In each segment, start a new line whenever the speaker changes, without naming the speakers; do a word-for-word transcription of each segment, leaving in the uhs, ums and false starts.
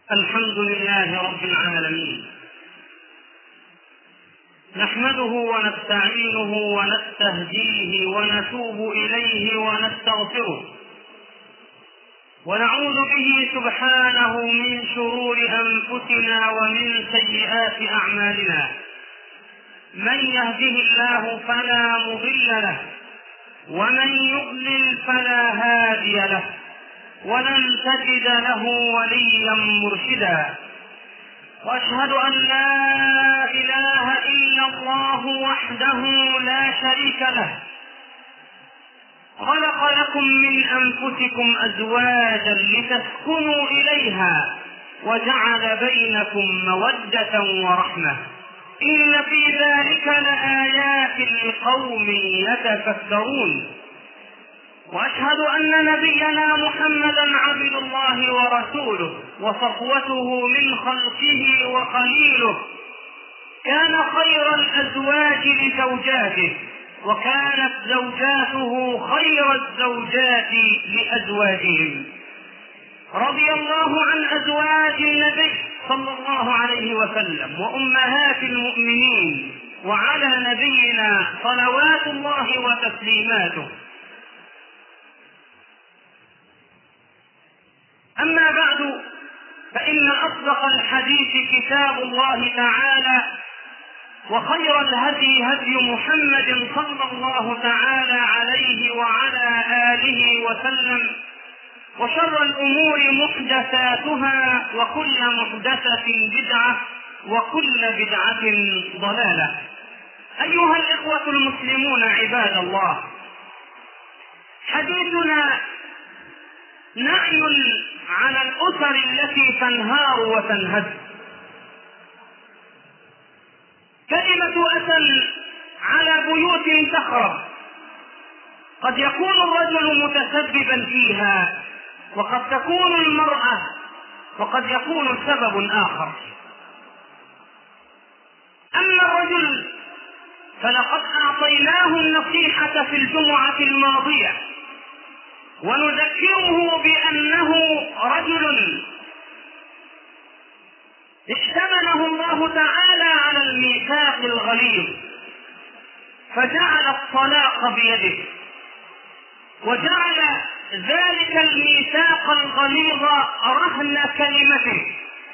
الحمد لله رب العالمين، نحمده ونستعينه ونستهديه ونتوب إليه ونستغفره، ونعوذ به سبحانه من شرور أنفسنا ومن سيئات أعمالنا. من يهده الله فلا مضل له، ومن يضلل فلا هادي له، ولن تجد له وليا مرشدا. واشهد ان لا اله الا الله وحده لا شريك له، خلق لكم من انفسكم ازواجا لتسكنوا اليها، وجعل بينكم موده ورحمه، ان في ذلك لآيات لقوم يتفكرون. واشهد ان نبينا محمدا عبد الله ورسوله وصفوته من خلقه وخليله، كان خير الازواج لزوجاته، وكانت زوجاته خير الزوجات لازواجهم. رضي الله عن ازواج النبي صلى الله عليه وسلم وامهات المؤمنين، وعلى نبينا صلوات الله وتسليماته. أما بعد، فإن أصدق الحديث كتاب الله تعالى، وخير الهدي هدي محمد صلى الله تعالى عليه وعلى آله وسلم، وشر الأمور محدثاتها، وكل محدثة بدعة، وكل بدعة ضلالة. أيها الإخوة المسلمون عباد الله، حديثنا نعي على الأسر التي تنهار وتنهد. كلمة أسى على بيوت تخرب، قد يكون الرجل متسببا فيها، وقد تكون المرأة، وقد يكون سبب آخر. أما الرجل فلقد أعطيناه النصيحة في الجمعة الماضية، ونذكره بأنه رجل ائتمنه الله تعالى على الميثاق الغليظ، فجعل الطلاق بيده، وجعل ذلك الميثاق الغليظ رهن كلمته،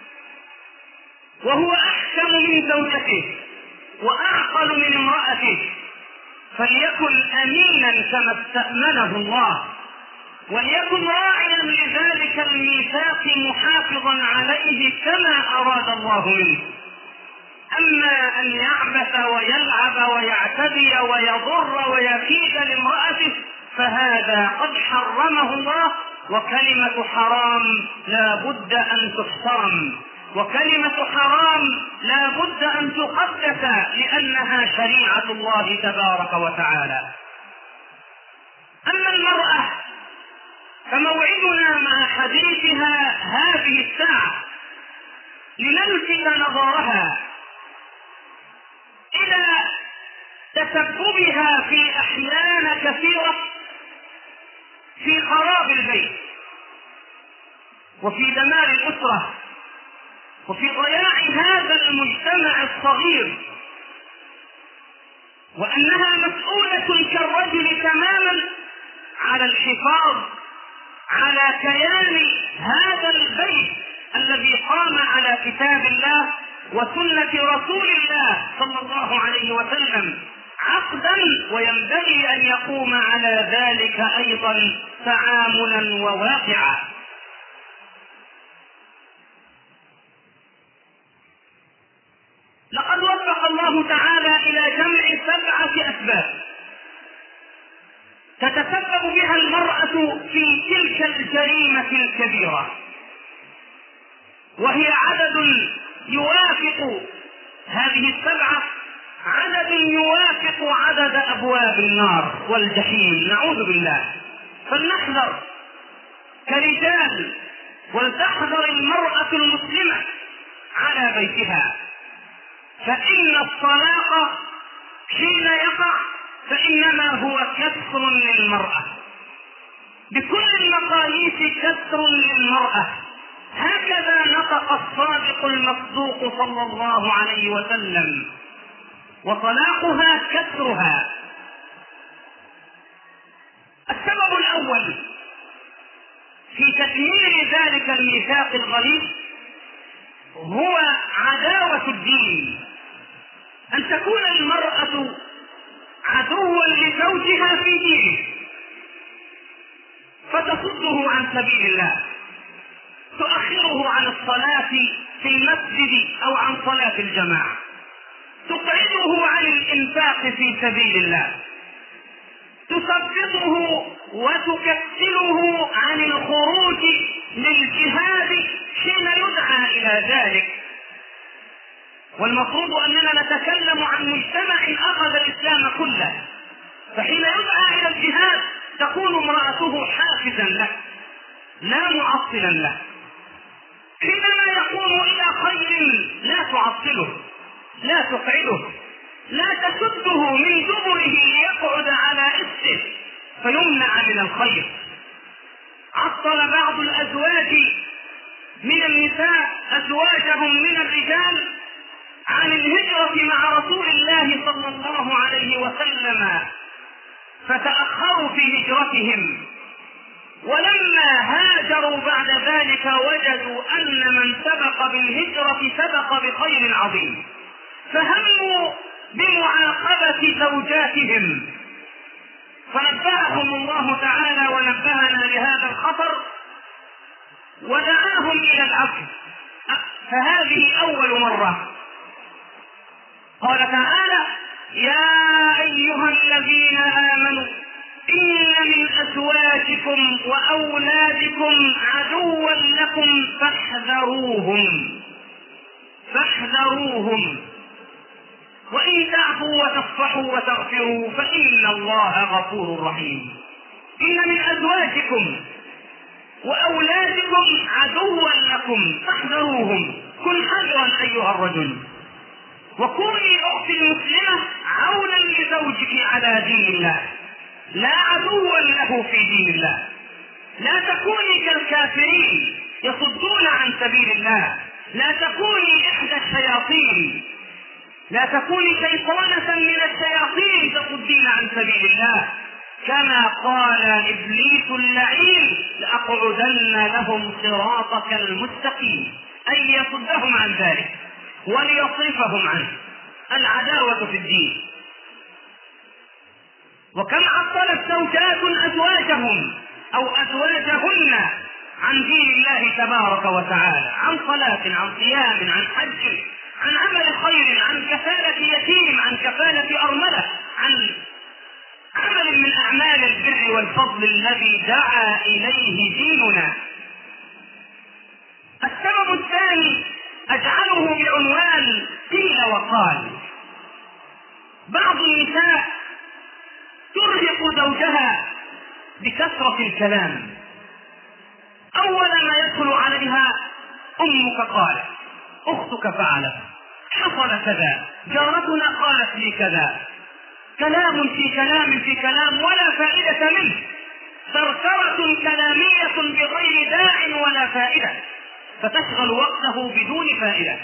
وهو أحكم من زوجته وأعقل من امرأته، فليكن أمينا كما استأمنه الله، وليكن راعيا لذلك الميثاق محافظا عليه كما أراد الله منه. أما أن يعبث ويلعب ويعتدي ويضر ويكيد لامرأته فهذا قد حرمه الله، وكلمة حرام لا بد أن تحترم، وكلمة حرام لا بد أن تقدس، لأنها شريعة الله تبارك وتعالى. أما المرأة فموعدنا مع حديثها هذه الساعة لنلفت نظرها إلى تسببها في أحيان كثيرة في خراب البيت، وفي دمار الأسرة، وفي ضياع هذا المجتمع الصغير، وأنها مسؤولة كالرجل تماما على الحفاظ على كيان هذا البيت الذي قام على كتاب الله وسنة رسول الله صلى الله عليه وسلم عقدا، وينبغي أن يقوم على ذلك أيضا تعاملا وواقعا. لقد وفق الله تعالى إلى جمع سبعة أسباب تتسبب بها المرأة في تلك الجريمة الكبيرة، وهي عدد يوافق هذه السبعة، عدد يوافق عدد أبواب النار والجحيم، نعوذ بالله. فلنحذر كرجال، ولتحذر المرأة المسلمة على بيتها، فإن الطلاق حين يقع فإنما هو كسر للمرأة، بكل المقاييس كسر للمرأة. هكذا نطق الصادق المصدوق صلى الله عليه وسلم، وطلاقها كسرها. السبب الأول في تكميل ذلك الميثاق الغليظ هو عداوة الدين، أن تكون المرأة عدوا لزوجها في دينه فتصده عن سبيل الله، تؤخره عن الصلاة في المسجد أو عن صلاة الجماعة، تقعده عن الإنفاق في سبيل الله، تثبطه وتكسله عن الخروج للجهاد حين يدعى إلى ذلك. والمفروض أننا نتكلم عن مجتمع أخذ الإسلام كله، فحين يدعى إلى الجهاد تكون امرأته حافزا له لا معطلا له، حينما يقوم إلى خير لا تعطله، لا تقعده، لا تسده من دبره ليقعد على إسه فيمنع من الخير. عطل بعض الأزواج من النساء أزواجهم من الرجال عن الهجرة مع رسول الله صلى الله عليه وسلم، فتأخروا في هجرتهم، ولما هاجروا بعد ذلك وجدوا أن من سبق بالهجرة سبق بخير عظيم، فهموا بمعاقبة زوجاتهم، فنبههم الله تعالى ونبهنا لهذا الخطر ودعاهم إلى العفو. فهذه أول مرة. قال تعالى: يا أيها الذين آمنوا إن من أزواجكم وأولادكم عدوا لكم فاحذروهم فاحذروهم وإن تعفوا وتصفحوا وتغفروا فإن الله غفور رحيم. إن من أزواجكم وأولادكم عدوا لكم فاحذروهم. كن حذرا أيها الرجل، وكوني أختي المسلمة عونا لزوجك على دين الله لا عدوا له في دين الله. لا تكوني كالكافرين يصدون عن سبيل الله، لا تكوني إحدى الشياطين، لا تكوني شيطانة من الشياطين تصدين عن سبيل الله. كما قال إبليس اللعين: لأقعدن لهم صراطك المستقيم، أي يصدهم عن ذلك وليصرفهم عنه. العداوة في الدين. وكم عطلت زوجات أزواجهم أو أزواجهن عن دين الله تبارك وتعالى، عن صلاة، عن صيام، عن حج، عن عمل خير، عن كفالة يتيم، عن كفالة أرملة، عن عمل من أعمال البر والفضل الذي دعا إليه ديننا. السبب الثاني أجعله بعنوان قيل وقال. بعض النساء ترهق زوجها بكثرة الكلام. أول ما يدخل عليها: أمك قالت، أختك فعلت، حصل كذا، جارتنا قالت لي كذا. كلام في كلام في كلام ولا فائدة منه، ثرثرة كلامية بغير داع ولا فائدة، فتشغل وقته بدون فائدة،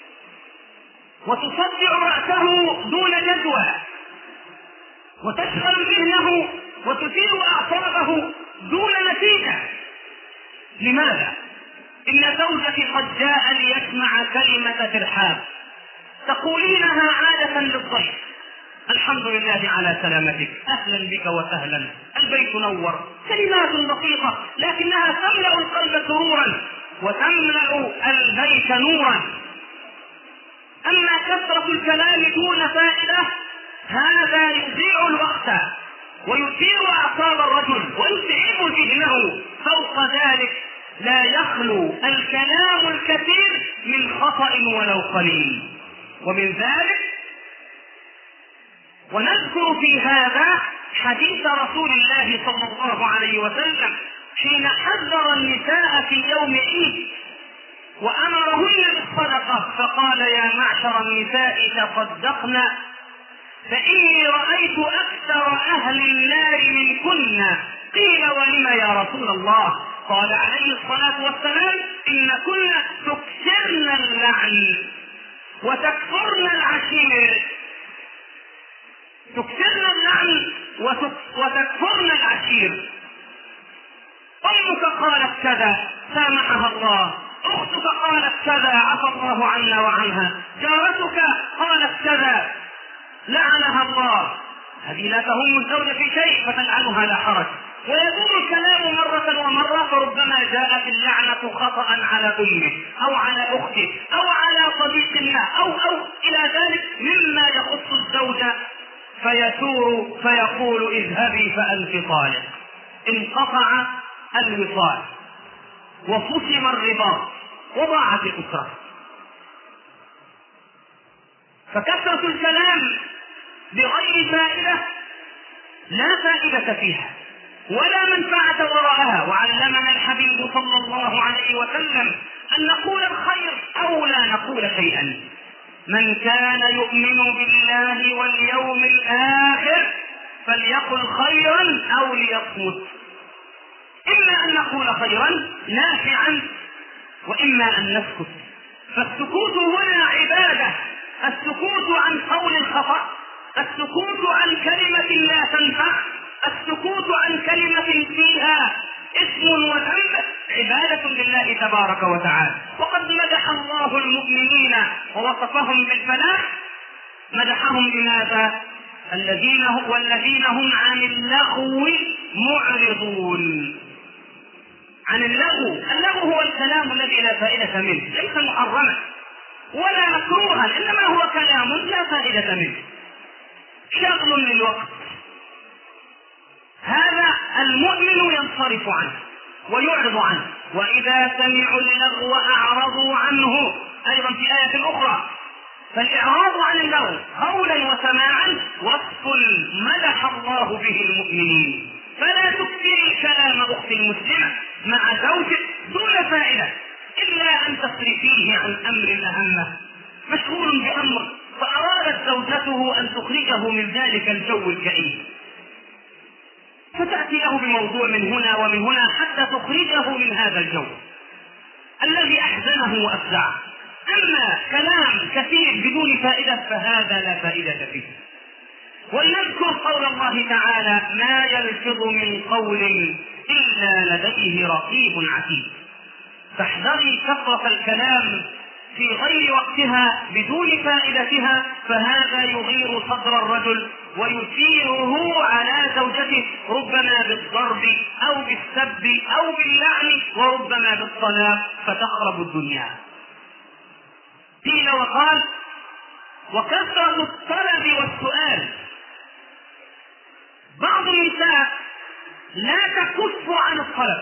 وتصدع رأسه دون جدوى، وتشغل ذهنه وتثير أعصابه دون نتيجة. لماذا؟ إن زوجك قد جاء ليسمع كلمة ترحاب تقولينها عادة للضيف: الحمد لله على سلامتك، أهلا بك وسهلا، البيت نور. كلمات بسيطة لكنها تملأ القلب سرورا وتملأ البيت نورا. أما كثرة الكلام دون فائدة هذا يضيع الوقت ويثير أعصاب الرجل ويتعب ذهنه. فوق ذلك لا يخلو الكلام الكثير من خطأ ولو قليل. ومن ذلك ونذكر في هذا حديث رسول الله صلى الله عليه وسلم حين حذر النساء في يوم عيد وأمرهن بالصدقة، فقال: يا معشر النساء تصدقن فإني رأيت أكثر أهل النار منكن. قيل: ولم يا رسول الله؟ قال عليه الصلاة والسلام: إن كن اللعن وتكفرن العشير، تكثرن اللعن وتكفرن العشير. أمك قالت كذا سامحها الله، أختك قالت كذا عفى الله عنا وعنها، جارتك قالت كذا لعنها الله. هذه لا تهم الزوج في شيء فتلعنها لا حرج، ويدور الكلام مرة ومرة، فربما جاءت اللعنة خطأ على أمه أو على أخته أو على صديق الله أو أو إلى ذلك مما يخص الزوجة، فيثور فيقول اذهبي فأنت طالق. انقطع الوصال وفصم الرباط وضاعت الأسرة. فكثرة الكلام بغير فائدة لا فائدة فيها ولا منفعة وراءها. وعلمنا الحبيب صلى الله عليه وسلم أن نقول الخير أو لا نقول شيئا. من كان يؤمن بالله واليوم الآخر فليقل خيرا أو ليصمت. إما أن نقول خيرا نافعا وإما أن نسكت. فالسكوت هنا عبادة، السكوت عن قول الخطأ، السكوت عن كلمة لا تنفع، السكوت عن كلمة فيها اسم وذنب عبادة لله تبارك وتعالى. وقد مدح الله المؤمنين ووصفهم بالفلاح، مدحهم بماذا؟ الذين هم والذين هم عن اللغو معرضون. عن اللغو، اللغو هو الكلام الذي لا فائدة منه، ليس محرما ولا مكروها، إنما هو كلام لا فائدة منه، شغل للوقت. هذا المؤمن ينصرف عنه ويعرض عنه. وإذا سمعوا اللغو أعرضوا عنه، أيضا في آية أخرى. فالإعراض عن اللغو قولا وسماعا وصف مدح الله به المؤمنين. فلا تكثري كلام أخت المسلمة مع زوجك دون فائدة، إلا أن تصرفيه عن أمر أهم، مشغول بأمر فأرادت زوجته أن تخرجه من ذلك الجو الكئيب، فتأتي له بموضوع من هنا ومن هنا حتى تخرجه من هذا الجو الذي أحزنه وأفزعه. أما كلام كثير بدون فائدة فهذا لا فائدة فيه. ولنذكر قول الله تعالى: ما يلفظ من قول إلا لديه رقيب عتيد. فاحذري كثرة الكلام في غير وقتها بدون فائدتها، فهذا يغير صدر الرجل ويثيره على زوجته، ربما بالضرب أو بالسب أو باللعن وربما بالطلاق، فتخرب الدنيا. قيل وقال: وكثرة الطلب والسؤال. بعض النساء لا تكف عن الطلب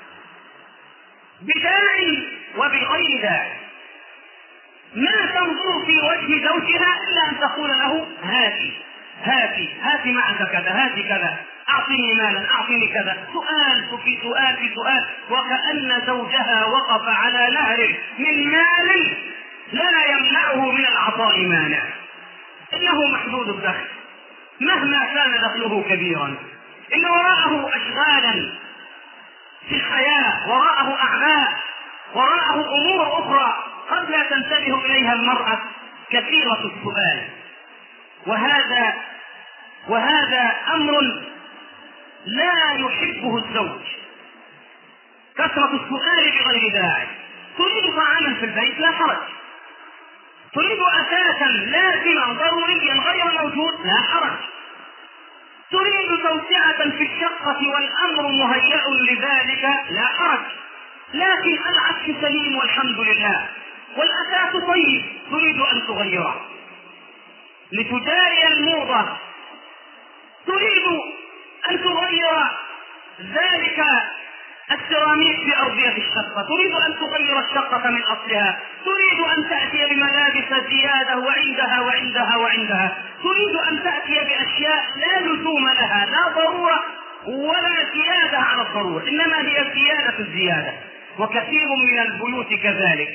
بداع وبغير داع، ما تنظر في وجه زوجها إلا أن تقول له: هاتي هاتي هاتي معك كذا، هاتي كذا، أعطني مالا، أعطني كذا، سؤال في سؤال في سؤال، وكأن زوجها وقف على نهر من مال لا يمنعه من العطاء مانع. إنه محدود الدخل مهما كان دخله كبيرا، إن وراءه أشغالا في الحياة، وراءه أعمال، وراءه أمور أخرى قد لا تنتبه إليها المرأة، كثيرة السؤال. وهذا وهذا أمر لا يحبه الزوج، كثرة السؤال بغير داعي. تريد طعاما في البيت لا حرج، تريد أساسا لازما ضروريا غير موجود لا حرج، تريد توسعة في الشقة والأمر مهيأ لذلك لا حرج، لكن العكس سليم والحمد لله والأساس طيب، تريد أن تغيره لتجاري الموضة، تريد أن تغير ذلك السيراميك في أرضية الشقة، تريد أن تغير الشقة من أصلها، تريد أن تأتي بملابس زيادة وعندها وعندها وعندها، تريد أن تأتي بأشياء لا لزوم لها، لا ضرورة ولا زيادة على الضرورة، إنما هي زيادة الزيادة. وكثير من البيوت كذلك.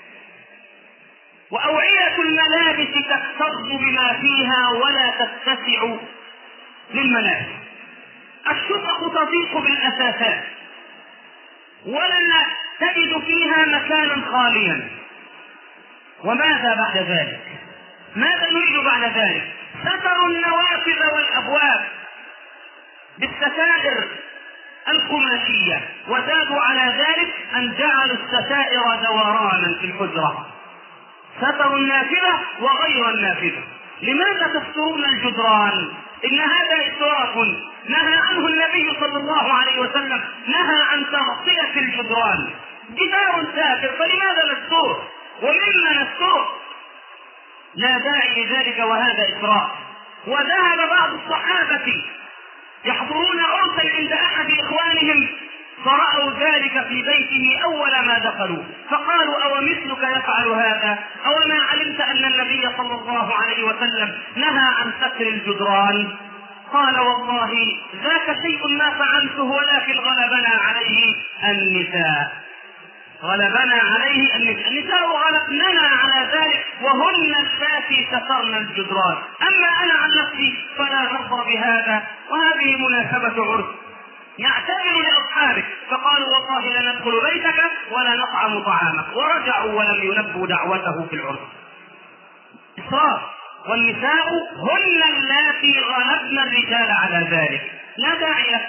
وأوعية الملابس تكتظ بما فيها ولا تتسع للملابس، الشقق تضيق بالأساسات ولا تجد فيها مكانا خاليا، وماذا بعد ذلك؟ ماذا نريد بعد ذلك؟ ستروا النوافذ والأبواب بالستائر القماشية، وزادوا على ذلك أن جعلوا الستائر دورانا في الحجرة. ستروا النافذة وغير النافذة. لماذا تسترون الجدران؟ إن هذا إسراف نهى عنه النبي صلى الله عليه وسلم، نهى عن تغطية الجدران. جدار ساتر فلماذا نستره؟ ومما نستره؟ لا داعي لذلك وهذا إسراف. وذهب بعض الصحابة يحضرون عرسا عند أحد إخوانهم فرأوا ذلك في بيته أول ما دخلوا، فقالوا: أو مثلك يفعل هذا؟ أو ما علمت أن النبي صلى الله عليه وسلم نهى عن ستر الجدران؟ قال: والله ذاك شيء ما فعلته، ولكن غلبنا عليه النساء. غلبنا عليه النساء النساء غلبننا على ذلك، وهن اللاتي سترن الجدران. أما أنا عن نفسي فلا أرضى بهذا، وهذه مناسبة عرس. يعتذر لأصحابه فقالوا: والله لا ندخل بيتك ولا نطعم طعامك، ورجعوا ولم يلبوا دعوته في العرس. إسراف. والنساء هن اللاتي غلبن الرجال على ذلك، لا داعي له.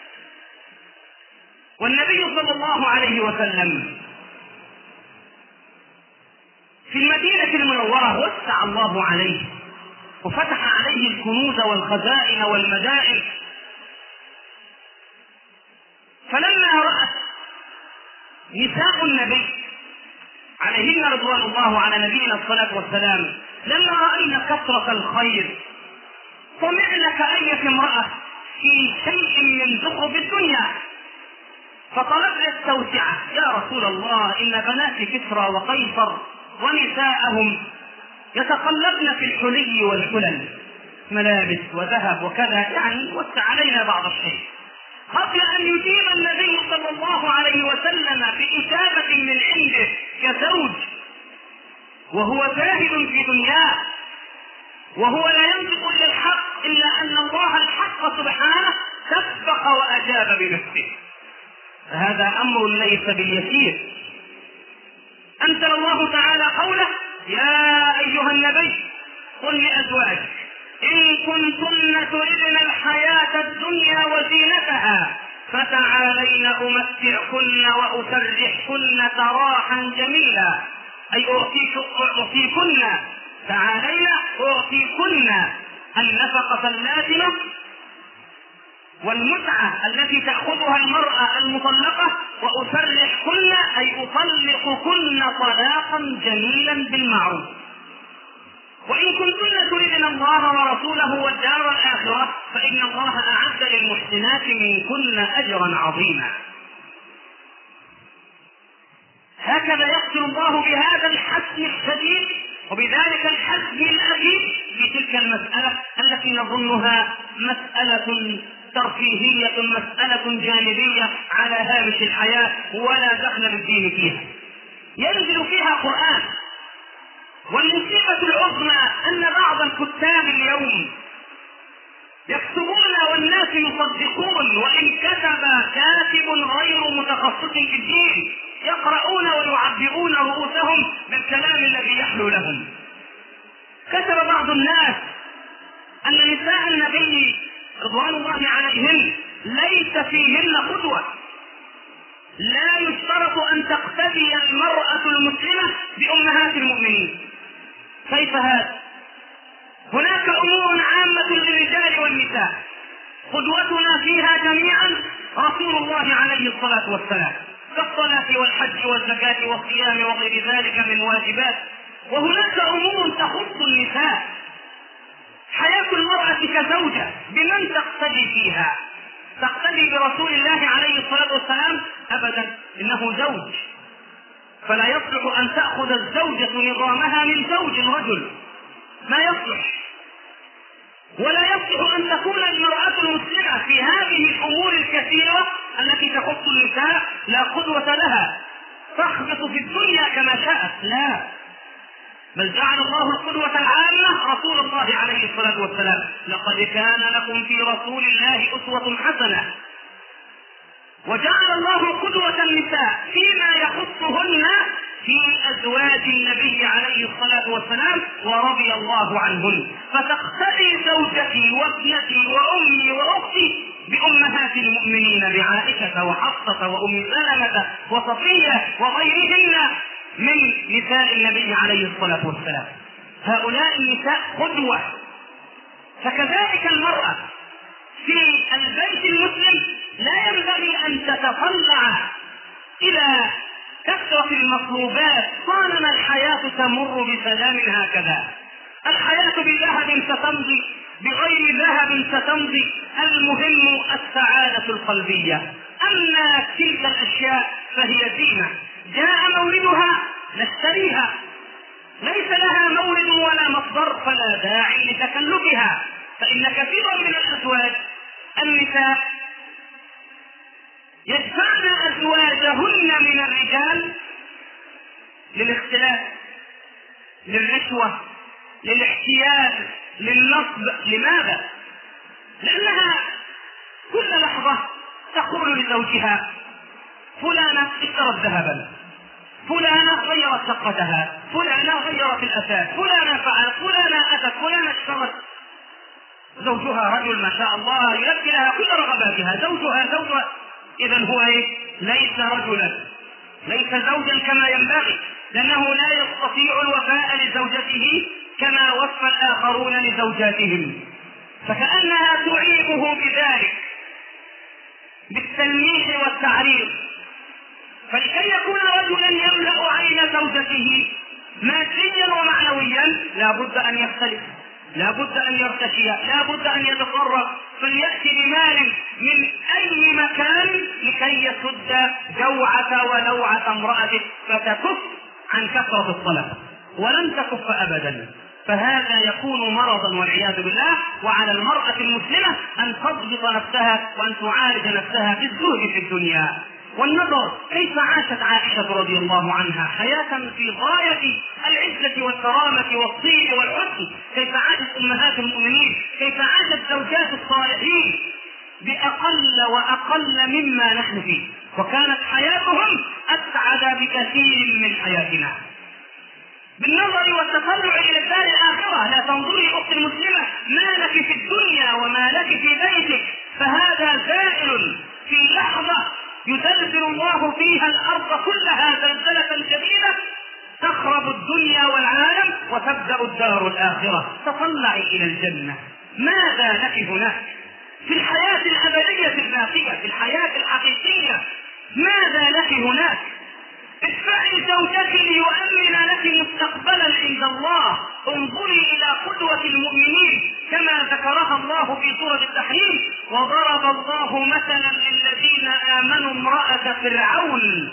والنبي صلى الله عليه وسلم في المدينة المنورة وسع الله عليه وفتح عليه الكنوز والخزائن والمدائن، فلما رأت نساء النبي عليهن رضوان الله على نبينا الصلاة والسلام، لما رأينا كثرة الخير طمعن كأية امرأة في شيء من زخرف الدنيا، فطلبنا التوسعة: يا رسول الله، إن بنات كسرى وقيصر ونساءهم يتقلبن في الحلي والحلل، ملابس وذهب وكذا، يعني وسع علينا بعض الشيء. قبل أن يجيب النبي صلى الله عليه وسلم بإجابة من عنده كزوج، وهو زاهد في دنياه، وهو لا ينطق إلا الحق، إلا أن الله الحق سبحانه سبق وأجاب بنفسه. هذا أمر ليس باليسير. أنزل الله تعالى قوله: يا أيها النبي قل لأزواجك إن كنتن تردن الحياة الدنيا وزينتها فتعالين أمتعكن وأسرحكن سراحا جميلا، أي أعطيكن، تعالين أعطيكن النفقة اللازمة والمتعة التي تأخذها المرأة المطلقة، وأسرحكن أي أطلقكن طلاقا جميلا بالمعروف. وإن كنتن تريدن الله ورسوله والدار الآخرة فإن الله أعد للمحسنات منكن أجرا عظيما. هكذا يقتل الله بهذا الحسم الشديد وبذلك الحسم الأكيد في تلك المسألة التي نظنها مسألة ترفيهية، مسألة جانبية على هامش الحياة ولا دخل للدين فيها. ينزل فيها قرآن. والمصيبة العظمى أن بعض الكتاب اليوم يكتبون والناس يصدقون، وإن كتب كاتب غير متخصص في الدين يقرؤون ويعبئون رؤوسهم بالكلام الذي يحلو لهم. كتب بعض الناس أن نساء النبي رضوان الله عليهن ليس فيهن قدوة، لا يشترط أن تقتدي المرأة المسلمة بأمهات المؤمنين. كيف هذا؟ هناك أمور عامة للرجال والنساء قدوتنا فيها جميعا رسول الله عليه الصلاة والسلام، كالصلاة والحج والزكاة والصيام وغير ذلك من واجبات. وهناك أمور تخص النساء، حياة المرأة كزوجة بمن تقتدي فيها؟ تقتدي برسول الله عليه الصلاة والسلام؟ أبدا، إنه زوج، فلا يصلح أن تأخذ الزوجة نظامها من زوج رجل، ما يصلح. ولا يصلح أن تكون المرأة المسلمة في هذه الأمور الكثيرة التي تخص النساء لا قدوة لها، تخبط في الدنيا كما شاءت، لا، بل جعل الله القدوة العامة رسول الله عليه الصلاة والسلام: لقد كان لكم في رسول الله أسوة حسنة. وجعل الله قدوة النساء فيما يخصهن في أزواج النبي عليه الصلاة والسلام ورضي الله عنهن، فتقتدي زوجتي وابنتي وأمي وأختي بأمهات المؤمنين بعائشة وحفصة وأم سلمة وصفية وغيرهن من نساء النبي عليه الصلاة والسلام. هؤلاء النساء قدوة. فكذلك المرأة في البيت المسلم لا ينبغي أن تتطلع إلى كثرة المطلوبات طالما الحياة تمر بسلام هكذا. الحياة بذهب ستمضي، بغير ذهب ستمضي، المهم السعادة القلبية. أما تلك الأشياء فهي زينة جاء موردها نشتريها، ليس لها مورد ولا مصدر فلا داعي لتكلفها. فإن كثيرا من الأزواج النساء يدفعن أزواجهن من الرجال للاختلاف، للرشوة، للاحتيال، للنصب. لماذا؟ لأنها كل لحظة تقول لزوجها فلانة اشترت ذهبا، فلانة غيرت شقتها، فلانة غيرت الأثاث، فلانة فعلت، فلانة أتت، فلانة اشترت. زوجها رجل ما شاء الله يلبي لها كل رغباتها، زوجها زوجها. إذن هو إيه؟ ليس رجلا، ليس زوجا كما ينبغي، لأنه لا يستطيع الوفاء لزوجته كما وفى الآخرون لزوجاتهم. فكأنها تعيبه بذلك بالتلميح والتعريض. فلكي يكون رجلا يملأ عين زوجته ماديا ومعنويا لا بد أن يختلف، لا بد أن يرتشي، لا بد أن يتفرغ، فليأتي بمال من أي مكان لكي يسد جوعة ولوعة امرأته فتكف عن كثرة الطلب، ولن تكف أبدا. فهذا يكون مرضا والعياذ بالله. وعلى المرأة المسلمة أن تضبط نفسها وأن تعالج نفسها بالزهد في الدنيا والنظر. كيف عاشت عائشة رضي الله عنها حياة في غاية العزة والكرامة والطيب والحسن، كيف عاشت أمهات المؤمنين، كيف عاشت زوجات الصالحين بأقل وأقل مما نحن فيه، وكانت حياتهم أسعد بكثير من حياتنا. بالنظر والتطلع إلى الدار الآخرة لا تنظري أختي المسلمة ما لك في الدنيا وما لك في بيتك، فهذا زائل. في لحظة يزلزل الله فيها الأرض كلها زلزلة شديدة، تخرب الدنيا والعالم وتبدأ الدار الآخرة. تطلعي إلى الجنة، ماذا لك هناك في الحياة الأبدية الباقية، في الحياة الحقيقية؟ ماذا لك هناك؟ ادفعي زوجك ليؤمن لك مستقبلا عند الله. انظري الى قدوة المؤمنين كما ذكرها الله في سورة التحريم: وضرب الله مثلا للذين امنوا امرأة فرعون.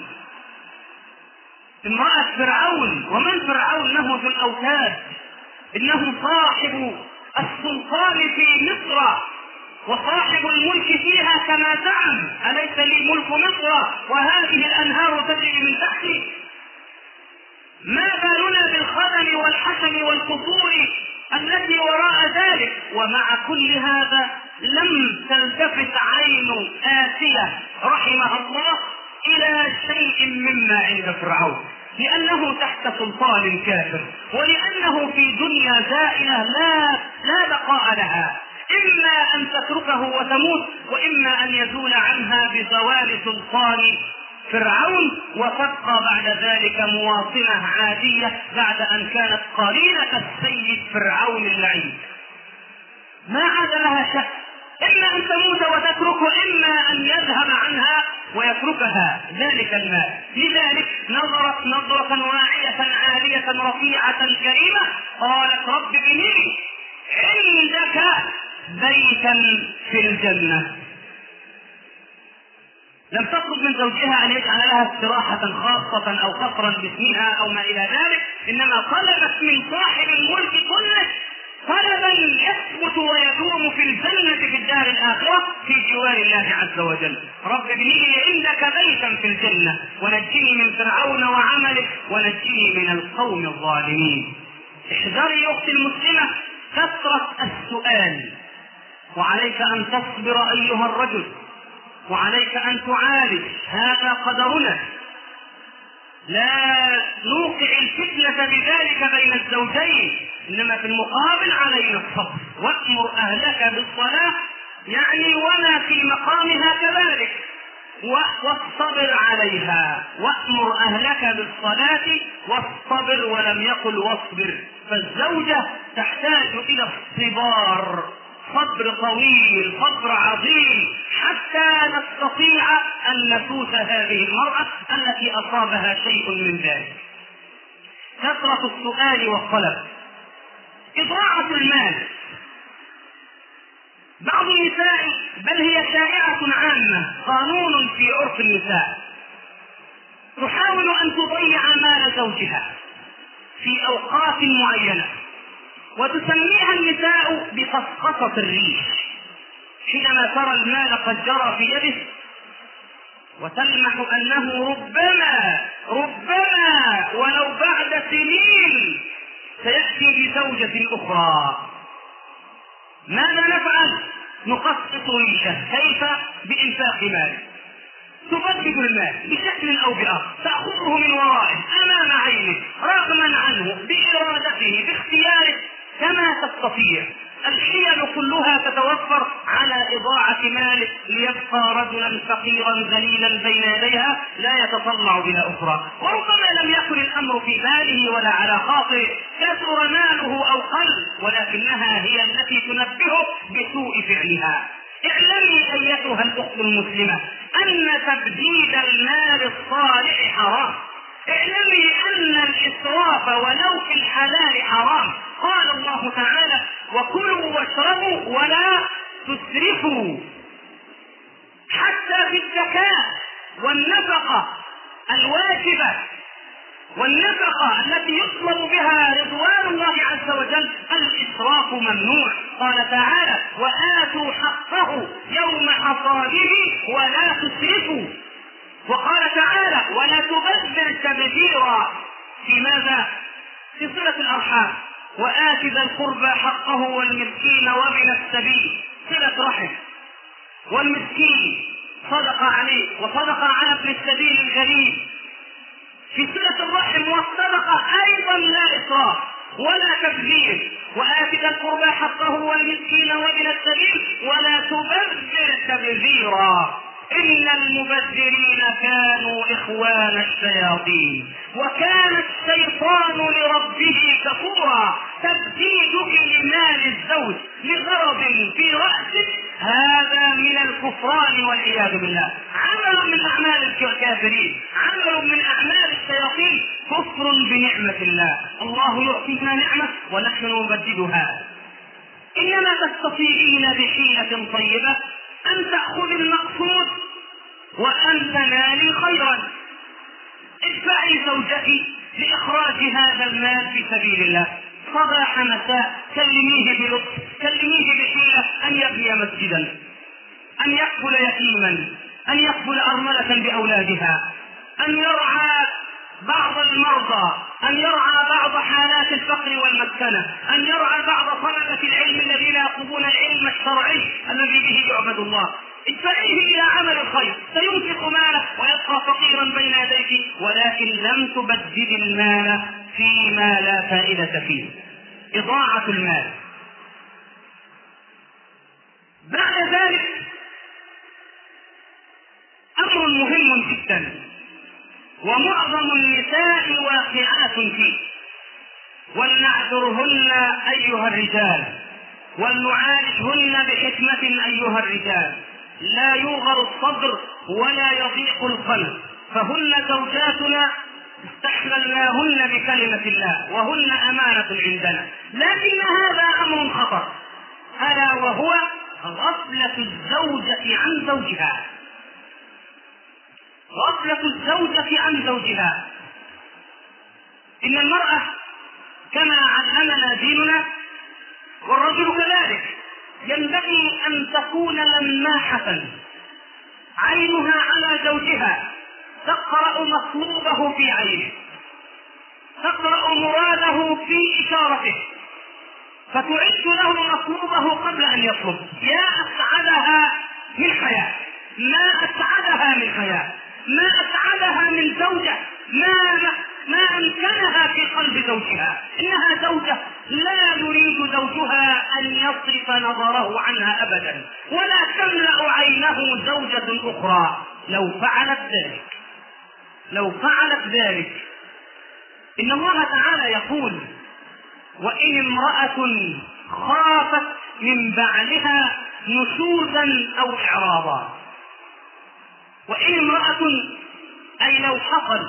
امرأة فرعون، ومن فرعون؟ انه ذو الاوتاد، انه صاحب السلطان في مصر وصاحب الملك فيها كما زعم: أليس لي ملك مصر وهذه الأنهار تجري من تحتي؟ ما بالنا بالخدم والحشم والقصور التي وراء ذلك؟ ومع كل هذا لم تلتفت عين آسية رحمها الله إلى شيء مما عند فرعون، لأنه تحت سلطان كافر، ولأنه في دنيا زائلة لا لا بقاء لها، إما أن تتركه وتموت، وإما أن يزول عنها بزوال سلطان فرعون وتبقى بعد ذلك مواطنة عادية بعد أن كانت قرينة السيد فرعون اللعين. ما عاد لها شأن، إما أن تموت وتتركه، إما أن يذهب عنها ويتركها ذلك المال. لذلك نظرت نظرة واعية عالية رفيعة كريمة، قالت: رب ابني عندك بيتا في الجنة. لم تطلب من زوجها أن يجعل لها استراحة خاصة أو قصرا باسمها أو ما إلى ذلك، إنما طلبت من صاحب الملك كله طلبا يثبت ويدوم في الجنة في الدار الآخرة في جوار الله عز وجل: رب ابني لي عندك بيتا في الجنة ونجني من فرعون وعمله ونجني من القوم الظالمين. احذري أختي المسلمة كثرة السؤال، وعليك أن تصبر أيها الرجل، وعليك أن تعالج، هذا قدرنا. لا نوقع الفتنة بذلك بين الزوجين، إنما في المقابل علينا الصبر. وأمر أهلك بالصلاة يعني وما في مقامها كذلك، واصطبر عليها. وأمر أهلك بالصلاة واصطبر، ولم يقل واصبر. فالزوجة تحتاج إلى الصبار، صبر طويل، صبر عظيم، حتى نستطيع أن نسوس هذه المرأة التي أصابها شيء من ذلك. كثرة السؤال والطلب، إضاعة المال. بعض النساء، بل هي شائعة عامة، قانون في عرف النساء، تحاول أن تضيع مال زوجها في أوقات معينة، وتسميها النساء بقصقصة الريش. حينما ترى المال قد جرى في يده وتلمح أنه ربما ربما ولو بعد سنين سيأتي بزوجة أخرى، ماذا نفعل؟ نقصقص ريشه. كيف؟ بإنفاق مال. تبدد المال بشكل أو بآخر، تأخذه من ورائه أمام عينه، رغما عنه، بإرادته، باختياره، كما تستطيع. الحيل كلها تتوفر على إضاعة ماله ليبقى رجلا فقيرا ذليلا بين يديها لا يتطلع إلى أخرى. وربما لم يكن الأمر في باله ولا على خاطره، كثر ماله أو قل، ولكنها هي التي تنبهه بسوء فعلها. اعلمي أيتها الأخت المسلمة أن تبديد المال الصالح حرام. اعلمي أن الإسراف ولو في الحلال حرام. قال الله تعالى: وكلوا واشربوا ولا تسرفوا. حتى في الزكاة والنفقة الواجبة والنفقة التي يطلب بها رضوان الله عز وجل، الإسراف ممنوع. قال تعالى: وآتوا حقه يوم حصاده ولا تسرفوا. وقال تعالى: ولا تبذر تبذيرا. في ماذا؟ في صلة الأرحام. وآت ذا القربى حقه والمسكين وابن السبيل، صلة رحم. والمسكين صدق عليه وصدق على ابن السبيل الغريب. في صلة الرحم والصدقة أيضا لا إسراف ولا تبذير. وآت ذا القربى حقه والمسكين وابن السبيل ولا تبذر تبذيرا. إن المبذرين كانوا إخوان الشياطين وكان الشيطان لربه كفورا. تبديدك لمال الزوج لغرض في رأسك هذا من الكفران والعياذ بالله، عمل من أعمال الكافرين، عمل من أعمال الشياطين، كفر بنعمة الله. الله يعطينا نعمة ونحن نبددها. إنما تستطيعين بحيلة طيبة أن تأخذ المقصود وأن تنالي خيرا. ادفعي زوجك لإخراج هذا المال في سبيل الله، صباح مساء، كلميه بلطف، كلميه بحيلة أن يبني مسجدا، أن يكفل يتيما، أن يكفل أرملة بأولادها، أن يرعى بعض المرضى، أن يرعى بعض حالات الفقر والمسكنة، أن يرعى بعض طلبة العلم الذين يطلبون العلم الشرعي الذي به يعبد الله. ادفعيه إلى عمل الخير، سينفق ماله ويبقى فقيرا بين يديك، ولكن لم تبدد المال فيما لا فائدة فيه. إضاعة المال. بعد ذلك أمر مهم جدا ومعظم النساء واقعات فيه، ولنعذرهن أيها الرجال ولنعالجهن بحكمة أيها الرجال. لا يوغر الصدر ولا يضيق القلب، فهن زوجاتنا استحللناهن بكلمة الله وهن أمانة عندنا، لكن هذا أمر خطر، ألا وهو غفلة الزوجة عن زوجها. غفلة الزوجة عن زوجها. إن المرأة كما علمنا ديننا والرجل كذلك ينبغي أن تكون لماحة، عينها على زوجها، تقرأ مطلوبه في عينه، تقرأ مراده في إشارته، فتعد له مطلوبه قبل أن يطلب. يا أسعدها من حياة، ما أسعدها من حياة، ما أسعدها لها من زوجة ما ما أمكنها في قلب زوجها، إنها زوجة لا يريد زوجها أن يصرف نظره عنها أبدا، ولا تملأ عينه زوجة أخرى. لو فعلت ذلك لو فعلت ذلك إن الله تعالى يقول: وإن امرأة خافت من بعلها نشوزا أو إعراضا. وإن امرأة أي لو حصل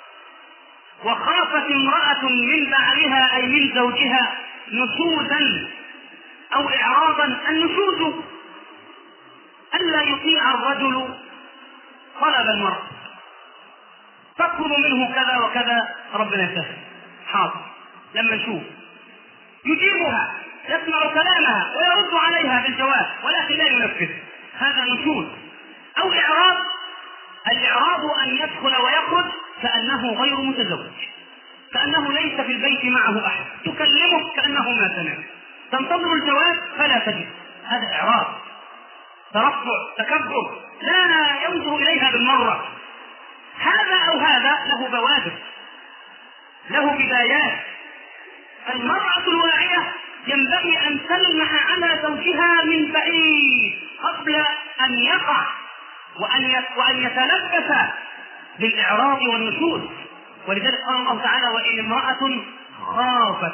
وخافت امرأة من بعلها أي من زوجها نشوزا أو إعراضا. النشوز ألا يطيع الرجل طلب المرأة، تطلب منه كذا وكذا، ربنا يسهل، حاضر، لما نشوف يجيبها، يسمع كلامها ويرد عليها بالجواب، ولكن لا ينفذ، هذا نشوز. أو إعراض، الإعراض أن يدخل ويخرج كأنه غير متزوج، كأنه ليس في البيت معه أحد، تكلمه كأنه ما سمع، تنتظر الجواب فلا تجد، هذا إعراض، ترفع، تكبر، لا ينظر إليها بالمرة. هذا أو هذا له بوادر، له بدايات. المرأة الواعية ينبغي أن تلمح على زوجها من بعيد قبل أن يقع وأن وأن يتلبس بالإعراض والنشوز. ولذلك قال الله تعالى: وإن امرأة خافت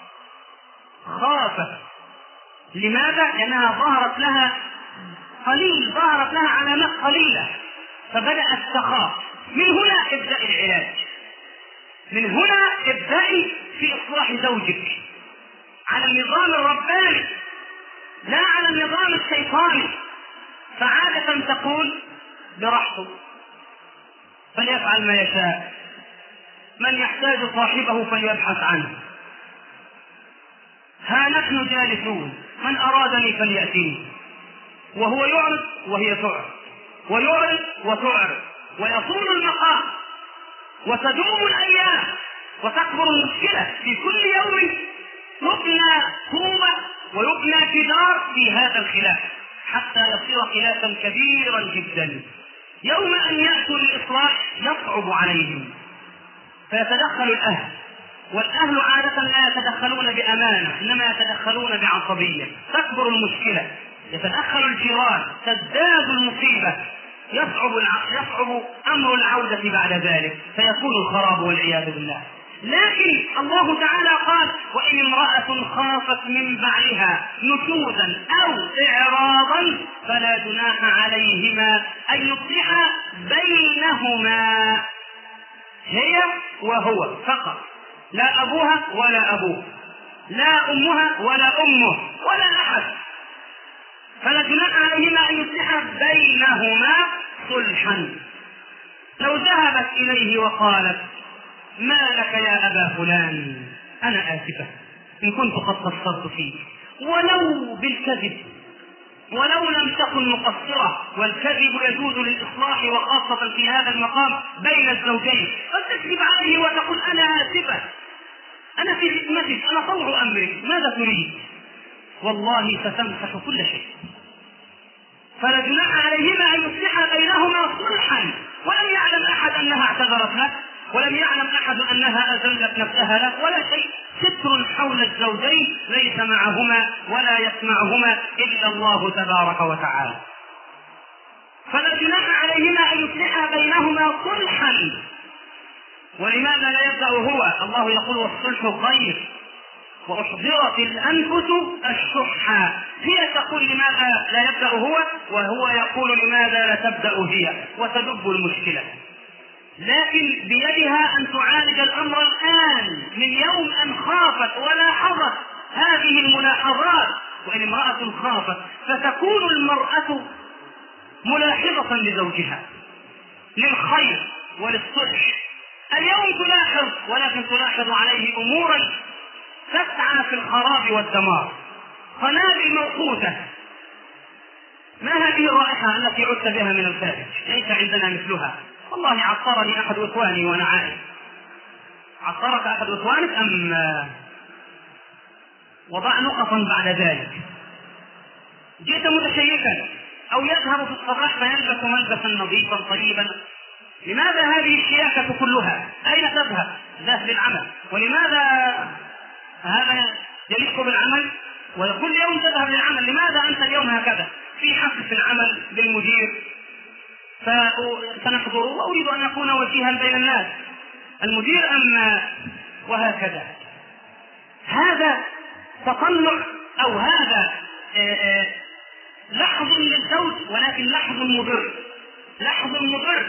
خافت لماذا؟ لأنها ظهرت لها قليل، ظهرت لها علامات قليلة، فبدأت تخاف. من هنا ابدأ العلاج، من هنا ابدأي في إصلاح زوجك على النظام الرباني لا على النظام الشيطاني. فعادة تقول: براحته، فليفعل ما يشاء، من يحتاج صاحبه فليبحث عنه، ها نحن جالسون، من أرادني فليأتيني. وهو يعرض وهي تعرض، ويعرض وتعرض، ويطول المقام، وتدوم الأيام، وتكبر المشكلة. في كل يوم يبنى طوبة ويبنى جدار في هذا الخلاف حتى يصير خلافا كبيرا جدا. يوم أن يأتوا للإصلاح يصعب عليهم، فيتدخل الأهل، والأهل عادة لا يتدخلون بأمانة، إنما يتدخلون بعصبية، تكبر المشكلة، يتدخل الجيران، تزداد المصيبة، يصعب يصعب أمر العودة بعد ذلك، فيكون الخراب والعياذ بالله. لكن الله تعالى قال: وإن امرأة خافت من بعلها نشوزا أو إعراضا فلا جناح عليهما أن يصلحا بينهما، هي وهو فقط، لا أبوها ولا أبوه، لا أمها ولا أمه ولا أحد، فلا جناح عليهما أن يصلحا بينهما صلحا. لو ذهبت إليه وقالت: ما لك يا أبا فلان، أنا آسفة إن كنت قد قصرت فيك، ولو بالكذب، ولو لم تكن مقصرة، والكذب يجوز للإصلاح وخاصة في هذا المقام بين الزوجين، فتكذب عليه وتقول: أنا آسفة، أنا في خدمتك، أنا طوع أمرك، ماذا تريد؟ والله ستمسح كل شيء. فلا جناح عليهما أن يصلحا بينهما صلحا، ولم يعلم أحد أنها اعتذرت له، ولم يعلم أحد أنها أذلت نفسها له، ولا شيء، ستر حول الزوجين ليس معهما ولا يسمعهما إلا الله تبارك وتعالى. فلا جناح عليهما أن يصلحا بينهما صلحا. ولماذا لا يبدأ هو؟ الله يقول: والصلح خير، وأحضرت الأنفس الشح. هي تقول: لماذا لا يبدأ هو؟ وهو يقول: لماذا لا تبدأ هي؟ وتدب المشكلة. لكن بيدها أن تعالج الأمر الآن، من يوم أن خافت ولاحظت هذه الملاحظات. وإن امرأة خافت، فتكون المرأة ملاحظة لزوجها للخير وللصلح. اليوم تلاحظ، ولكن تلاحظ عليه أمورا تسعى في الخراب والدمار، قنابل موقوتة. ما هذه الرائحة التي عدت بها من الخارج؟ ليس عندنا مثلها. والله عطرني أحد إخواني وأنا عائد. عطرك أحد إخوانك أم وضع نقطا بعد ذلك؟ جئت متشيكا، أو يذهب في الصباح فيلبس ملبسا نظيفا طيبا لماذا هذه الشياكة كلها؟ أين تذهب؟ ذهب للعمل. ولماذا هذا يليق بالعمل وكل يوم تذهب للعمل؟ لماذا أنت اليوم هكذا؟ في حفل في العمل بالمدير فسنحضر وأريد أن أكون وجيها بين الناس، المدير أما وهكذا. هذا تطلع أو هذا لحظ للزوج، ولكن لحظ مضر، لحظ مضر.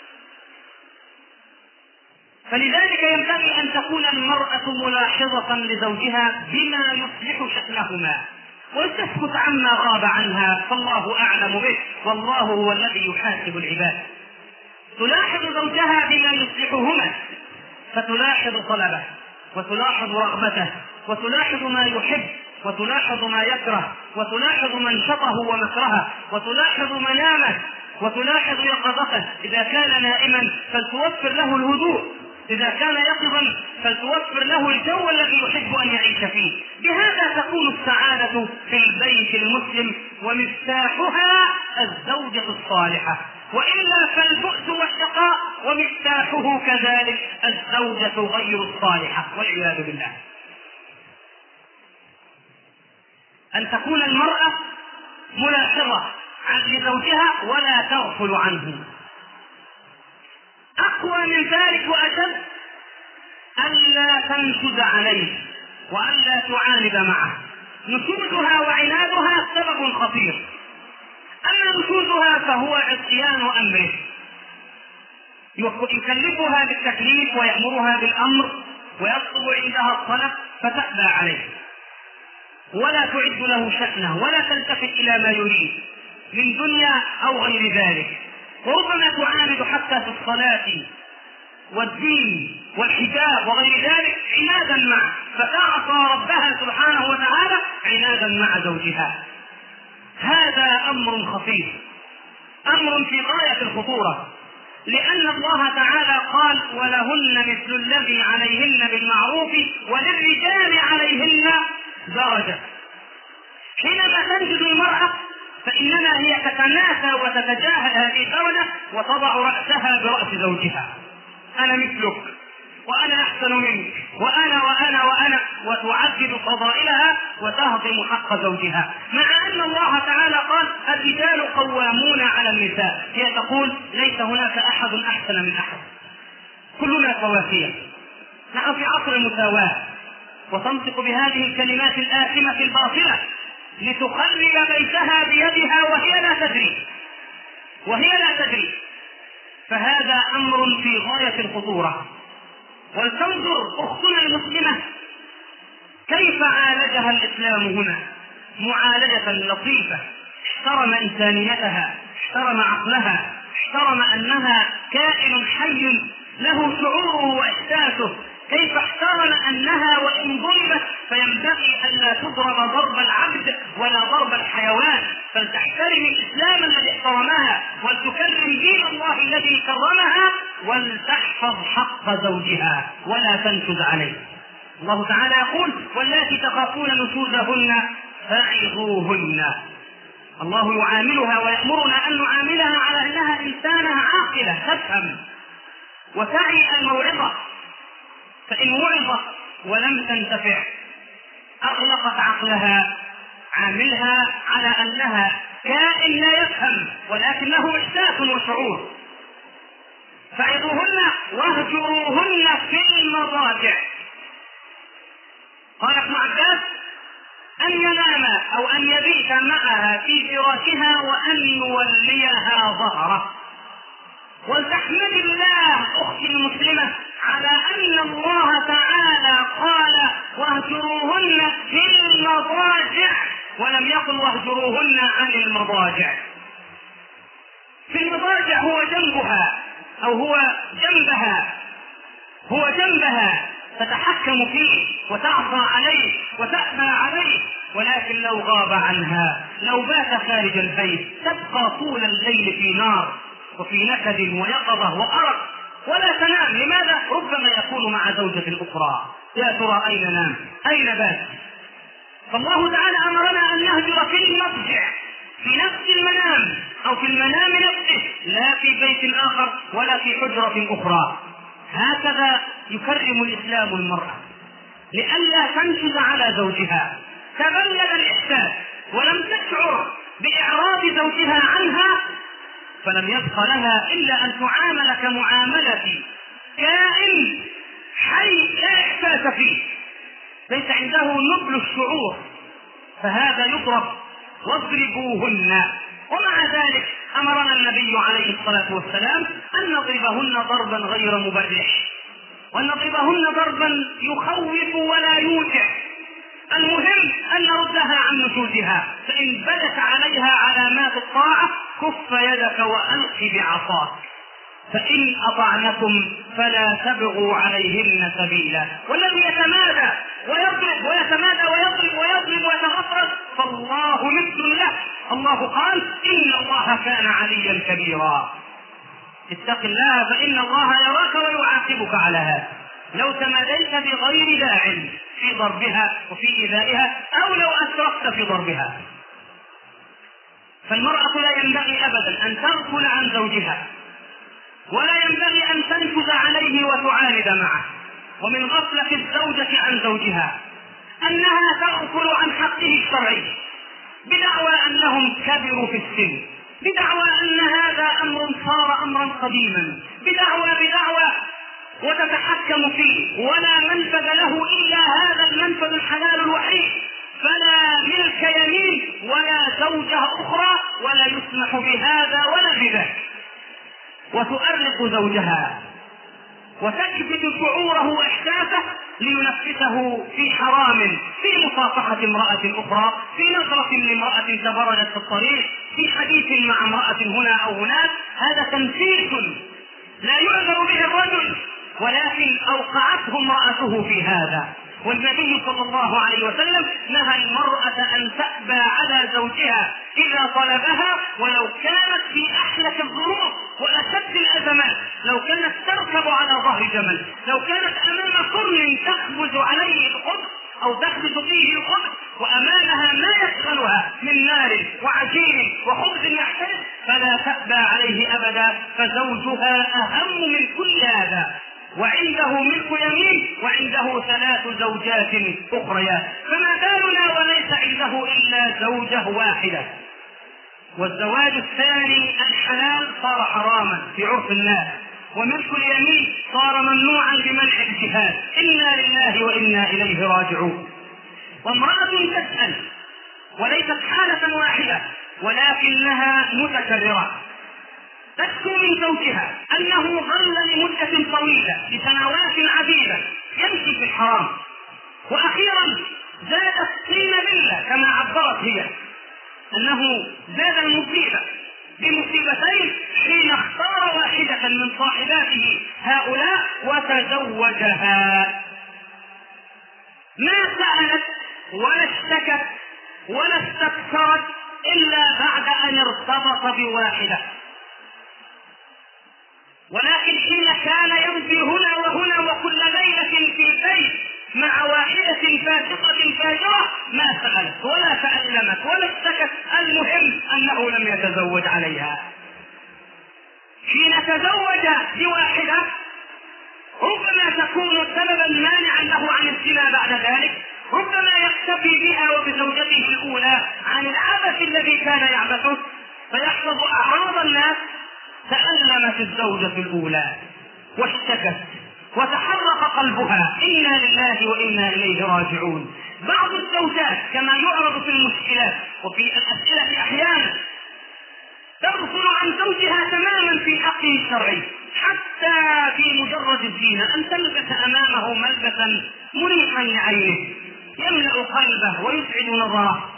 فلذلك ينبغي أن تكون المرأة ملاحظة لزوجها بما يصلح شأنهما، وتسكت عما غاب عنها، فالله أعلم به، والله هو الذي يحاسب العباد. تلاحظ زوجها بما يصلحهما، فتلاحظ طلبه، وتلاحظ رغبته، وتلاحظ ما يحب، وتلاحظ ما يكره، وتلاحظ منشطه ومكرهه، وتلاحظ منامه، وتلاحظ يقظته. إذا كان نائما فلتوفر له الهدوء، إذا كان يقظا فلتوفر له الجو الذي يحب أن يعيش فيه. بهذا تكون السعادة في البيت المسلم، ومفتاحها الزوجة الصالحة، وإلا فالبؤس والشقاء ومفتاحه كذلك الزوجة غير الصالحة والعياذ بالله. أن تكون المرأة ملاحظة لزوجها ولا تغفل عنه. أقوى من ذلك وأشد ألا تنشد عليه وألا تعاند معه. نشوزها وعنادها سبب خطير، أما نشوزها فهو عصيان أمره، يكلفها بالتكليف ويأمرها بالأمر ويطلب عندها الطلب فتأبى عليه ولا تعد له شأنه ولا تلتفت إلى ما يريد من دنيا أو غير ذلك، وربما تعاند حتى في الصلاة والدين والحجاب وغير ذلك عنادا معه، فتعصى ربها سبحانه وتعالى عنادا مع زوجها. هذا أمر خطير، أمر في غاية الخطورة، لأن الله تعالى قال: ولهن مثل الذي عليهن بالمعروف وللرجال عليهن درجة. حينما تنجد المرأة فإنما هي تتناسى وتتجاهل هذه الدرجة وتضع رأسها برأس زوجها، أنا مثلك وأنا أحسن منك وأنا وأنا وأنا، وتعدد فضائلها وتهضم حق زوجها، مع أن الله تعالى قال: الرجال قوامون على النساء. هي تقول: ليس هناك أحد أحسن من أحد، كلنا سواسية، نحن في عصر المساواة، وتنطق بهذه الكلمات الآثمة الباطلة لتخلل بيتها بيدها وهي لا تدري وهي لا تدري فهذا أمر في غاية الخطورة. ولتنظر أختنا المسلمة كيف عالجها الإسلام هنا معالجة لطيفة، احترم إنسانيتها، احترم عقلها، احترم أنها كائن حي له شعوره وإحساسه، كيف احترم أنها وإن ضربت فينبغي ألا تضرب ضرب العبد ولا ضرب الحيوان، فلتحترم الإسلام الذي احترمها، ولتكرم دين الله الذي كرمها، ولتحفظ حق زوجها ولا تنشز عليه. الله تعالى يقول: واللاتي تخافون نشوزهن فعظوهن. الله يعاملها ويأمرنا أن نعاملها على أنها إنسانة عاقلة تفهم وتعي الموعظة، فإن وعظت ولم تنتفع أغلقت عقلها، عاملها على أنها كائن لا يفهم ولكنه إحساس وشعور. فعظوهن واهجروهن في المضاجع. قال ابن عباس: أن ينام أو أن يبيت معها في فراشها وأن يوليها ظهره. ولتحمد الله أختي المسلمة على أن الله تعالى قال: واهجروهن في المضاجع، ولم يقل واهجروهن عن المضاجع. في المضاجع هو جنبها أو هو جنبها، هو جنبها تتحكم فيه وتعصى عليه وتأبى عليه، ولكن لو غاب عنها، لو بات خارج البيت، تبقى طول الليل في نار وفي نكد ويقظة وأرق ولا تنام. لماذا؟ ربما يكون مع زوجة أخرى، يا ترى أين نام؟ أين بات؟ فالله تعالى أمرنا أن نهجر في المضجع، في نفس المنام أو في المنام نفسه، لا في بيت آخر ولا في حجرة أخرى. هكذا يكرم الإسلام المرأة لئلا تنشز على زوجها. تبلد الإحساس ولم تشعر بإعراض زوجها عنها، فلم يبق لها إلا أن تعامل كمعاملة كائن حي لا إحساس فيه، ليس عنده نبل الشعور، فهذا يضرب. واضربوهن. ومع ذلك أمرنا النبي عليه الصلاة والسلام أن نضربهن ضربا غير مبرح، وأن نضربهن ضربا يخوف ولا يوجع. المهم أن نردها عن نشوزها، فإن بدت عليها علامات الطاعة كف يدك وألق بعصاك، فإن أطعنكم فلا تبغوا عليهن سبيلا. والذي يتمادى ويضرب ويتمادى ويضرب ويضرب ويتغطرس فالله مثل له. الله قال إن الله كان عليا كبيرا. اتق الله فإن الله يراك ويعاقبك على هذا لو تماديت بغير داع في ضربها وفي إيذائها، أو لو أسرفت في ضربها. فالمرأة لا ينبغي أبدا أن تغفل عن زوجها، ولا ينبغي أن تنفذ عليه وتعاند معه. ومن غفلة الزوجة عن زوجها أنها تغفل عن حقه الشرعي بدعوى أنهم كبروا في السن، بدعوى أن هذا أمر صار أمرا قديما، بدعوى بدعوى وتتحكم فيه، ولا منفذ له إلا هذا المنفذ الحلال الوحيد، فلا ملك يمين ولا زوجة أخرى، ولا يسمح بهذا ولا بذاك. وتؤرق زوجها وتكبت شعوره وإحساسه لينفسه في حرام، في مصافحة امرأة أخرى، في نظرة لامرأة تبرجت في الطريق، في حديث مع امرأة هنا أو هناك. هذا تنفيس لا يعذر به الرجل، ولكن أوقعته امرأته في هذا. والنبي صلى الله عليه وسلم نهى المرأة أن تأبى على زوجها إذا طلبها، ولو كانت في أحلك الظروف وأشد الأزمات، لو كانت تركب على ظهر جمل، لو كانت أمام فرن تخبز عليه الخبز أو تخبز فيه الخبز، وأمامها ما يشغلها من نار وعجين وخبز يحترق، فلا تأبى عليه أبدا، فزوجها أهم من كل هذا، وعنده ملك يمين، وعنده ثلاث زوجات أخريات، فما بالنا وليس عنده إلا زوجة واحدة. والزواج الثاني الحلال صار حراما في عرف الناس، وملك اليمين صار ممنوعا بمنع الجهاد. إنا لله وإنا إليه راجعون. وامرأة تسأل، وليست حالة واحدة ولكنها متكررة، تشكو من زوجها أنه ظل لمدة طويلة لسنوات عديدة يمشي في الحرام، وأخيرا زاد الطين بلة كما عبرت هي، أنه زاد المصيبة بمصيبتين حين اختار واحدة من صاحباته هؤلاء وتزوجها. ما سألت ولا اشتكت ولا استكثرت إلا بعد أن ارتبط بواحدة، ولكن حين كان يمضي هنا وهنا وكل ليلة في بيت مع واحدة فاسقة فاجرة ما سألت ولا تألمت ولا اشتكت، المهم أنه لم يتزوج عليها. حين تزوج بواحدة ربما تكون سببا مانعا له عن الزنا بعد ذلك، ربما يكتفي بها وبزوجته الأولى عن العبث الذي كان يعبثه فيحفظ أعراض الناس. تألمت الزوجة الأولى واشتكت وتحرق قلبها، إنا لله وإنا إليه راجعون. بعض الزوجات كما يعرض في المشكلات وفي الأسئلة أحيانا تغفل عن زوجها تماما في حقه الشرعي، حتى في مجرد الزينة أن تلبس أمامه ملبسا مريحا لعينه يملأ قلبه ويسعد نظره،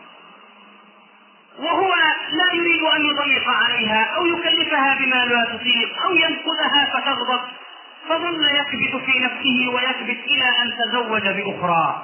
وهو لا يريد أن يضيق عليها أو يكلفها بما لا تطيق أو ينقذها فتغضب، فظل يكبت في نفسه ويكبت إلى أن تزوج بأخرى.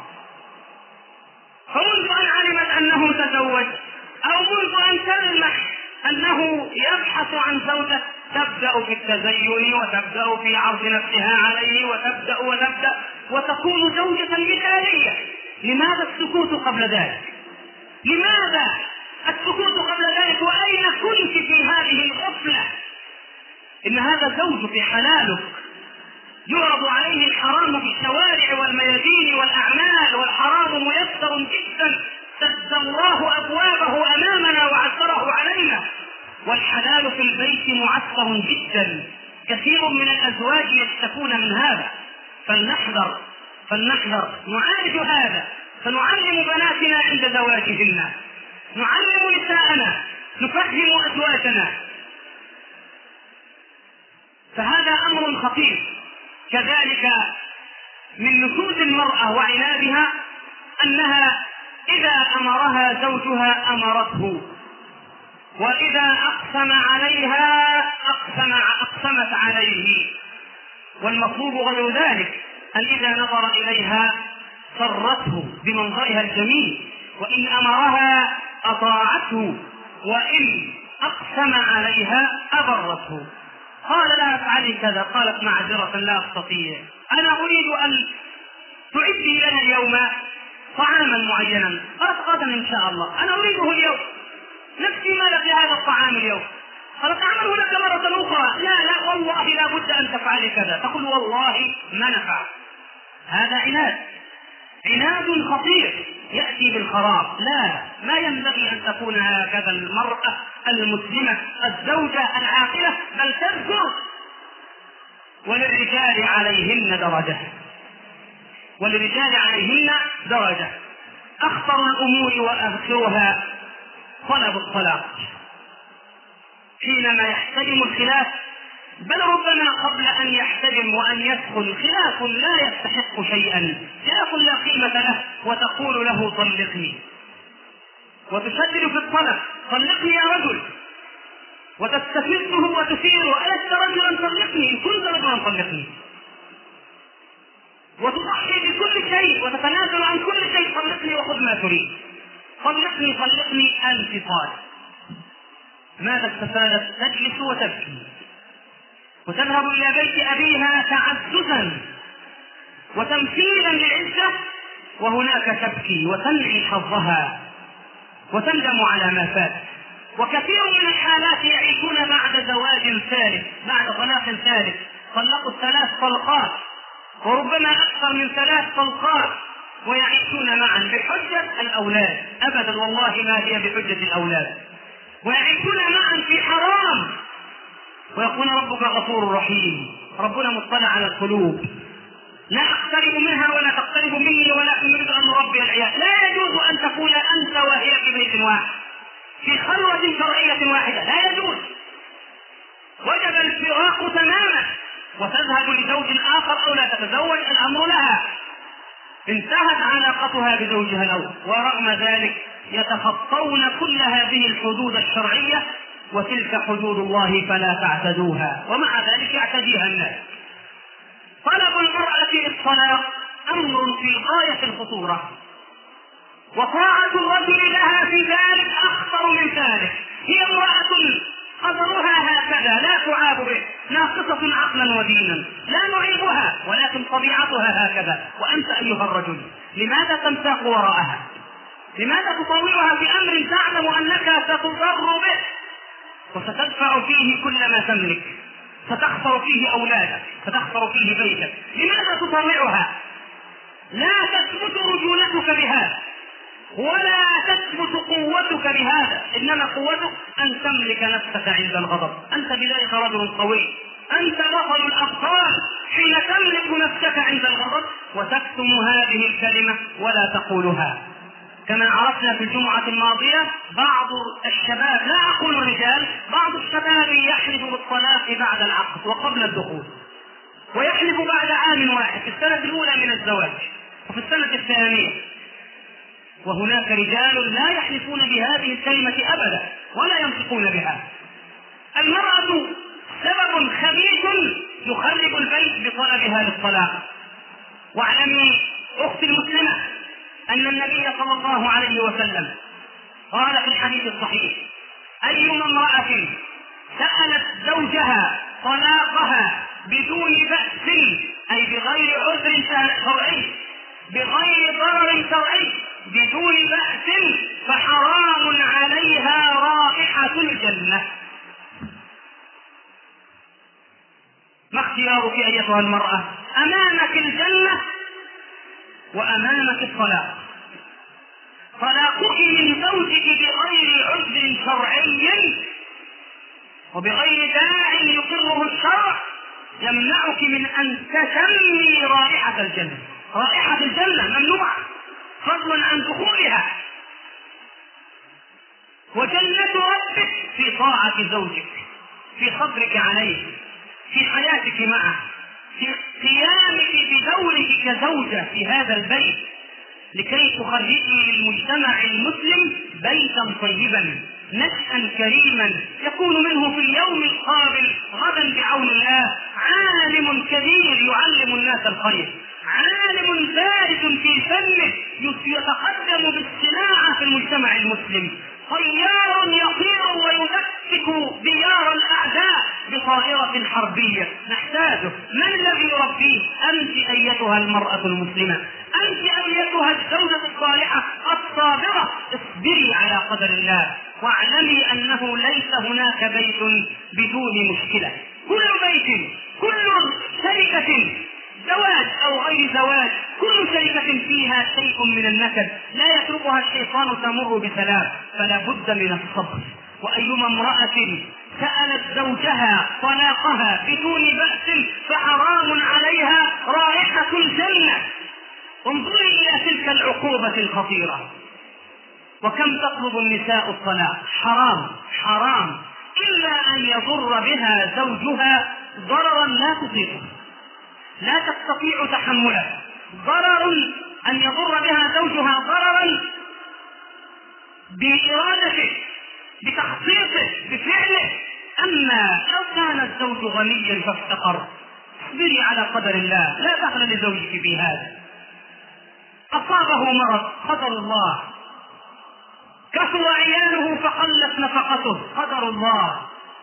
فمنذ أن علمت أنه تزوج أو منذ أن تلمح أنه يبحث عن زوجة تبدأ في التزين وتبدأ في عرض نفسها عليه وتبدأ وتبدأ وتكون زوجة مثالية. لماذا السكوت قبل ذلك؟ لماذا السكوت قبل ذلك، وأين كنت في هذه الغفلة؟ إن هذا زوجك حلالك، يعرض عليه الحرام في الشوارع والميادين والأعمال، والحرام ميسر جدا، سد الله أبوابه أمامنا وعسره علينا، والحلال في البيت معسر جدا. كثير من الأزواج يشتكون من هذا، فلنحذر فلنحذر نعالج هذا، فنعلم بناتنا عند زواجهن، نعلم نساءنا، نفهم أزواجنا. فهذا أمر خطير. كذلك من نشوز المرأة وعنادها أنها إذا أمرها زوجها أمرته، وإذا أقسم عليها أقسم أقسمت عليه، والمطلوب غير ذلك، أن إذا نظر إليها سرته بمنظرها الجميل، وإن أمرها أطاعته، وإن أقسم عليها أبرته. قال لا أفعلي كذا، قالت معذرة لا أستطيع، أنا أريد أن تعدي لنا اليوم طعاما معينا. قالت غدا إن شاء الله، أنا أريده اليوم، نفسي مالك لهذا الطعام اليوم. قالت أعمله لك مرة أخرى، لا لا والله لا بد أن تفعلي كذا، تقول والله ما نفع. هذا عناد، عناد خطير يأتي بالخراب. لا، ما ينبغي أن تكون هكذا المرأة المسلمة الزوجة العاقلة، بل تذكر وللرجال عليهن درجة، وللرجال عليهن درجة. أخطر الأمور وأغفرها طلب الطلاق حينما يحتدم الخلاف، بل ربما قبل أن يحتدم وأن يدخل خلاف لا يستحق شيئا، خلاف لا قيمة له، وتقول له طلقني، وتشدد في الطلب، طلقني يا رجل، وتستفزه وتثيره، ألست رجلا طلقني، إن كنت رجلا طلقني، وتضحي بكل شيء وتتنازل عن كل شيء، طلقني وخذ ما تريد، طلقني طلقني ألف طالب. ماذا استفادت؟ تجلس وتبكي، وتذهب إلى بيت أبيها تعززا وتمثيلا للعزة، وهناك تبكي وتنعي حظها وتندم على ما فات. وكثير من الحالات يعيشون بعد زواج ثالث، بعد طلاق ثالث، طلقوا الثلاث طلقات وربما أكثر من ثلاث طلقات، ويعيشون معا بحجة الأولاد. أبدا والله ما هي بحجة الأولاد، ويعيشون معا في حرام، ويقول ربك غفور رحيم. ربنا مطلع على القلوب، لا أقترب منها ولا تقترب مني، ولكن نريد أن نربي العيال. لا يجوز أن تكون أنت وهي في بيت واحد في خلوة شرعية واحدة، لا يجوز، وجب الفراق تماما، وتذهب لزوج آخر أو لا تتزوج، الأمر لها، انتهت علاقتها بزوجها الأول. ورغم ذلك يتخطون كل هذه الحدود الشرعية، وتلك حدود الله فلا تعتدوها، ومع ذلك يعتديها الناس. طلب المرأة للطلاق أمر في غاية الخطورة، وطاعة الرجل لها في ذلك أخطر من ذلك. هي امرأة قدرها هكذا، لا تعاب به، ناقصة عقلا ودينا، لا نعيبها، ولكن طبيعتها هكذا. وأنت أيها الرجل لماذا تنساق وراءها؟ لماذا تطوعها في أمر تعلم أنك ستضر به وستدفع فيه كل ما تملك، ستخسر فيه أولادك، ستخسر فيه بيتك؟ لماذا تطوعها؟ لا تثبت رجولتك بهذا، ولا تثبت قوتك بهذا، إنما قوتك أن تملك نفسك عند الغضب. أنت بذلك رجل قوي، أنت بطل الأبطال حين تملك نفسك عند الغضب وتكتم هذه الكلمة ولا تقولها. كما عرفنا في الجمعة الماضية بعض الشباب، لا أقول الرجال، بعض الشباب يحلف بالطلاق بعد العقد وقبل الدخول، ويحلف بعد عام واحد، في السنة الأولى من الزواج وفي السنة الثانية. وهناك رجال لا يحلفون بهذه الكلمة أبدا ولا ينطقون بها. المرأة سبب خبيث يخرب البيت بطلبها للطلاق. واعلمي أختي المسلمة أن النبي صلى الله عليه وسلم قال في الحديث الصحيح: أيما امرأة سألت زوجها طلاقها بدون بأس، أي بغير عذر شرعي، بغير ضرر شرعي، بدون بأس فحرام عليها رائحة الجنة. ما اختيارك أيتها المرأة؟ أمامك الجنة وأمامك الطلاق. طلاقك من زوجك بغير عذر شرعي وبغير داع يقره الشرع يمنعك من أن تشمي رائحة الجنة. رائحة الجنة ممنوعة، فضلا عن دخولها. وجنة ربك في طاعة زوجك، في صبرك عليه، في حياتك معه، في قيامك بدورك كزوجة في هذا البيت لكي تخرجي للمجتمع المسلم بيتا طيبا، نشأ كريما يكون منه في اليوم القابل غدا بعون الله عالم كبير يعلم الناس الخير، عالم بارز في فنه يتقدم بالصناعة في المجتمع المسلم، طيار يطير ويدكك ديار الأعداء بطائرة حربية نحتاجه. من الذي يربيه؟ أنت أيتها المرأة المسلمة، أنت أيتها الزوجة الصالحة الصابرة. اصبري على قدر الله واعلمي أنه ليس هناك بيت بدون مشكلة. كل بيت، كل شركة زواج أو غير زواج، كل شركة فيها شيء من النكد لا يتركها الشيطان تمر بسلام، فلا بد من الصبر. وأيما امرأة سألت زوجها طلاقها بدون بأس فحرام عليها رائحة الجنة. انظري إلى تلك العقوبة الخطيرة. وكم تطلب النساء الطلاق؟ حرام حرام، إلا أن يضر بها زوجها ضررا لا تطيقه، لا تستطيع تحمله. ضرر أن يضر بها زوجها ضررا بإرادته، بتخطيطه، بفعله. أما لو كان الزوج غنيا فافتقر، اصبري على قدر الله، لا دخل لزوجك في هذا. أصابه مرض، قدر الله. كثر عياله فقلت نفقته، قدر الله.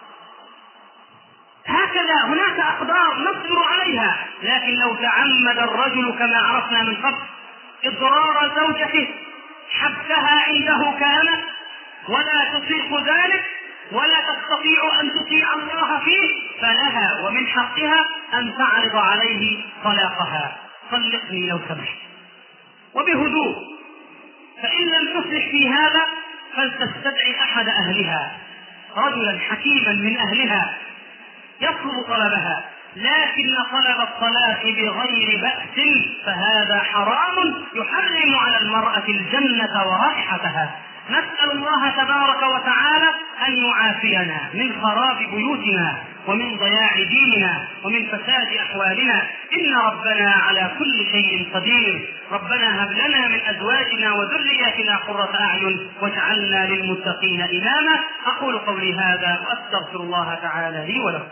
هكذا هناك أقدار نصبر عليها. لكن لو تعمد الرجل كما عرفنا من قبل إضرار زوجته، حبسها عنده كامل ولا تطيق ذلك ولا تستطيع أن تطيع الله فيه، فلها ومن حقها أن تعرض عليه طلاقها. طلقني لو سمحت، وبهدوء. فإن لم تفلح في هذا فلتستدعي أحد أهلها، رجلا حكيما من أهلها يطلب طلبها. لكن طلب الطلاق بغير بأس فهذا حرام يحرم على المرأة الجنة ورائحتها. نسأل الله تبارك وتعالى أن يعافينا من خراب بيوتنا ومن ضياع ديننا ومن فساد أحوالنا، إن ربنا على كل شيء قدير. ربنا هب لنا من أزواجنا وذرياتنا قرة أعين واجعلنا للمتقين إماما. أقول قولي هذا وأستغفر الله تعالى لي ولكم.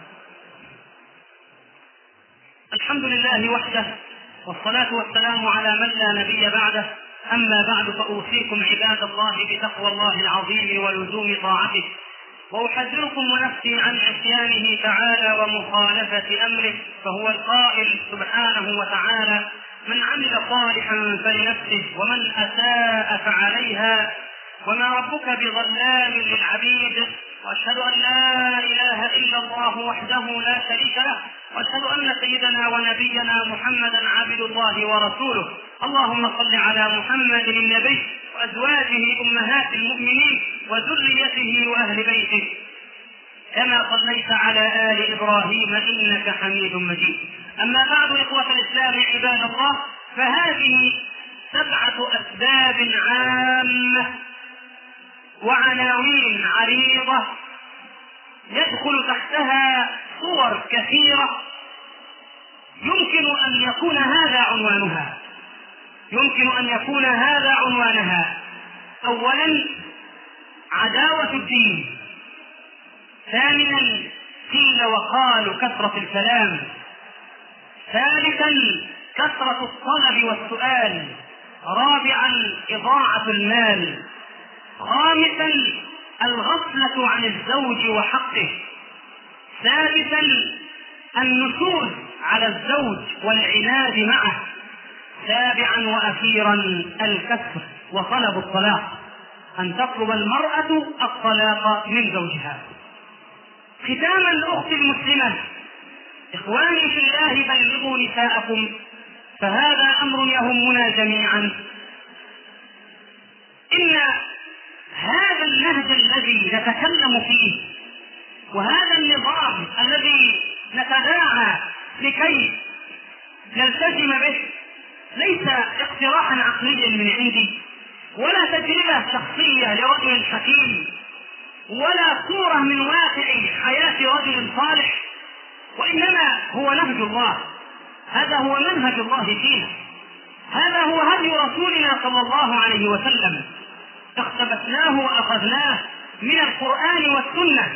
الحمد لله وحده، والصلاة والسلام على من لا نبي بعده. أما بعد، فأوصيكم عباد الله بتقوى الله العظيم ولزوم طاعته، وأحذركم ونفسي عن عصيانه تعالى ومخالفة أمره، فهو القائل سبحانه وتعالى: من عمل صالحا فلنفسه ومن أساء فعليها وما ربك بظلام للعبيد. وأشهد أن لا إله إلا الله وحده لا شريك له، وأشهد أن سيدنا ونبينا محمدا عبد الله ورسوله. اللهم صل على محمد النبي وأزواجه أمهات المؤمنين وذريته وأهل بيته كما صليت على آل إبراهيم إنك حميد مجيد. أما بعد، إخوة الإسلام عباد الله، فهذه سبعة أسباب عامة وعناوين عريضة يدخل تحتها صور كثيرة يمكن أن يكون هذا عنوانها يمكن أن يكون هذا عنوانها. أولا، عداوة الدين. ثانيا، قيل وقال كثرة الكلام. ثالثا، كثرة الطلب والسؤال. رابعا، إضاعة المال. خامسا، الغفلة عن الزوج وحقه. سادسا، النشوز على الزوج والعناد معه. سابعا وأخيرا، الكسر وطلب الطلاق، أن تطلب المرأة الطلاق من زوجها. ختاما الأخت المسلمة، إخواني في الله بلغوا نساءكم، فهذا أمر يهمنا جميعا. إن هذا النهج الذي نتكلم فيه وهذا النظام الذي نتداعى لكي نلتزم به ليس اقتراحا عقليا من عندي، ولا تجربة شخصية لرجل حكيم، ولا صورة من واقع حياة رجل صالح، وإنما هو نهج الله. هذا هو منهج الله فينا، هذا هو هدي رسولنا صلى الله عليه وسلم، اقتبسناه وأخذناه من القرآن والسنة،